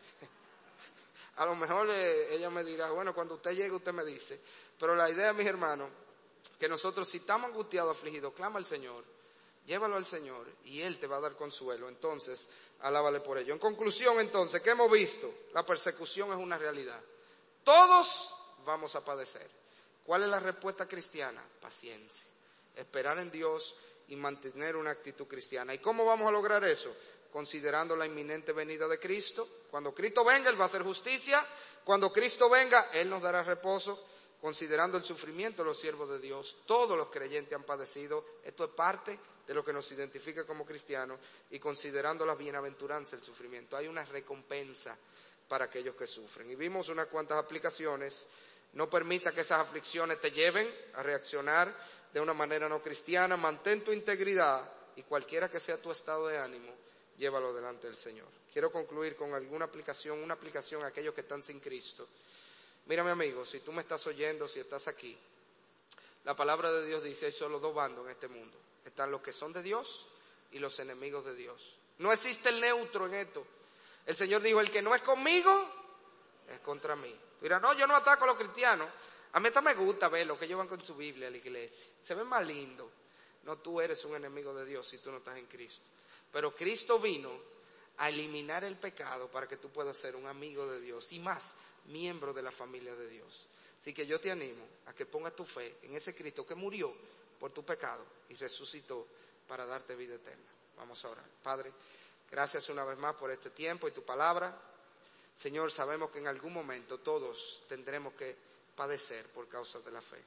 A lo mejor ella me dirá, bueno, cuando usted llegue usted me dice. Pero la idea, mis hermanos, que nosotros si estamos angustiados, afligidos, clama al Señor. Llévalo al Señor y Él te va a dar consuelo. Entonces, alábale por ello. En conclusión, entonces, ¿qué hemos visto? La persecución es una realidad. Todos vamos a padecer. ¿Cuál es la respuesta cristiana? Paciencia. Esperar en Dios y mantener una actitud cristiana. ¿Y cómo vamos a lograr eso? Considerando la inminente venida de Cristo. Cuando Cristo venga, Él va a hacer justicia. Cuando Cristo venga, Él nos dará reposo. Considerando el sufrimiento de los siervos de Dios. Todos los creyentes han padecido. Esto es parte de lo que nos identifica como cristianos, y considerando la bienaventuranza del sufrimiento. Hay una recompensa para aquellos que sufren. Y vimos unas cuantas aplicaciones. No permita que esas aflicciones te lleven a reaccionar de una manera no cristiana. Mantén tu integridad y cualquiera que sea tu estado de ánimo, llévalo delante del Señor. Quiero concluir con una aplicación a aquellos que están sin Cristo. Mira, mi amigo, si tú me estás oyendo, si estás aquí, la palabra de Dios dice, hay solo dos bandos en este mundo. Están los que son de Dios y los enemigos de Dios. No existe el neutro en esto. El Señor dijo, el que no es conmigo, es contra mí. Tú dirás, no, yo no ataco a los cristianos. A mí hasta me gusta verlo, que ellos van con su Biblia a la iglesia. Se ven más lindos. No, tú eres un enemigo de Dios si tú no estás en Cristo. Pero Cristo vino a eliminar el pecado para que tú puedas ser un amigo de Dios y más, miembro de la familia de Dios. Así que yo te animo a que pongas tu fe en ese Cristo que murió por tu pecado y resucitó para darte vida eterna. Vamos a orar. Padre, gracias una vez más por este tiempo y tu palabra. Señor, sabemos que en algún momento todos tendremos que padecer por causa de la fe.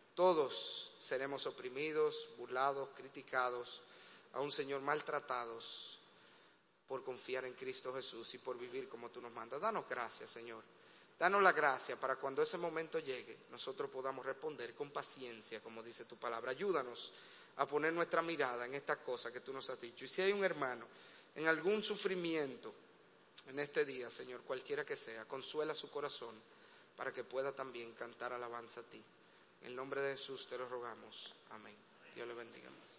Todos seremos oprimidos, burlados, criticados, aún, Señor, maltratados por confiar en Cristo Jesús y por vivir como tú nos mandas. Danos gracias, Señor. Danos la gracia para cuando ese momento llegue, nosotros podamos responder con paciencia, como dice tu palabra. Ayúdanos a poner nuestra mirada en estas cosas que tú nos has dicho. Y si hay un hermano en algún sufrimiento, en este día, Señor, cualquiera que sea, consuela su corazón para que pueda también cantar alabanza a ti. En el nombre de Jesús te lo rogamos. Amén. Dios le bendiga.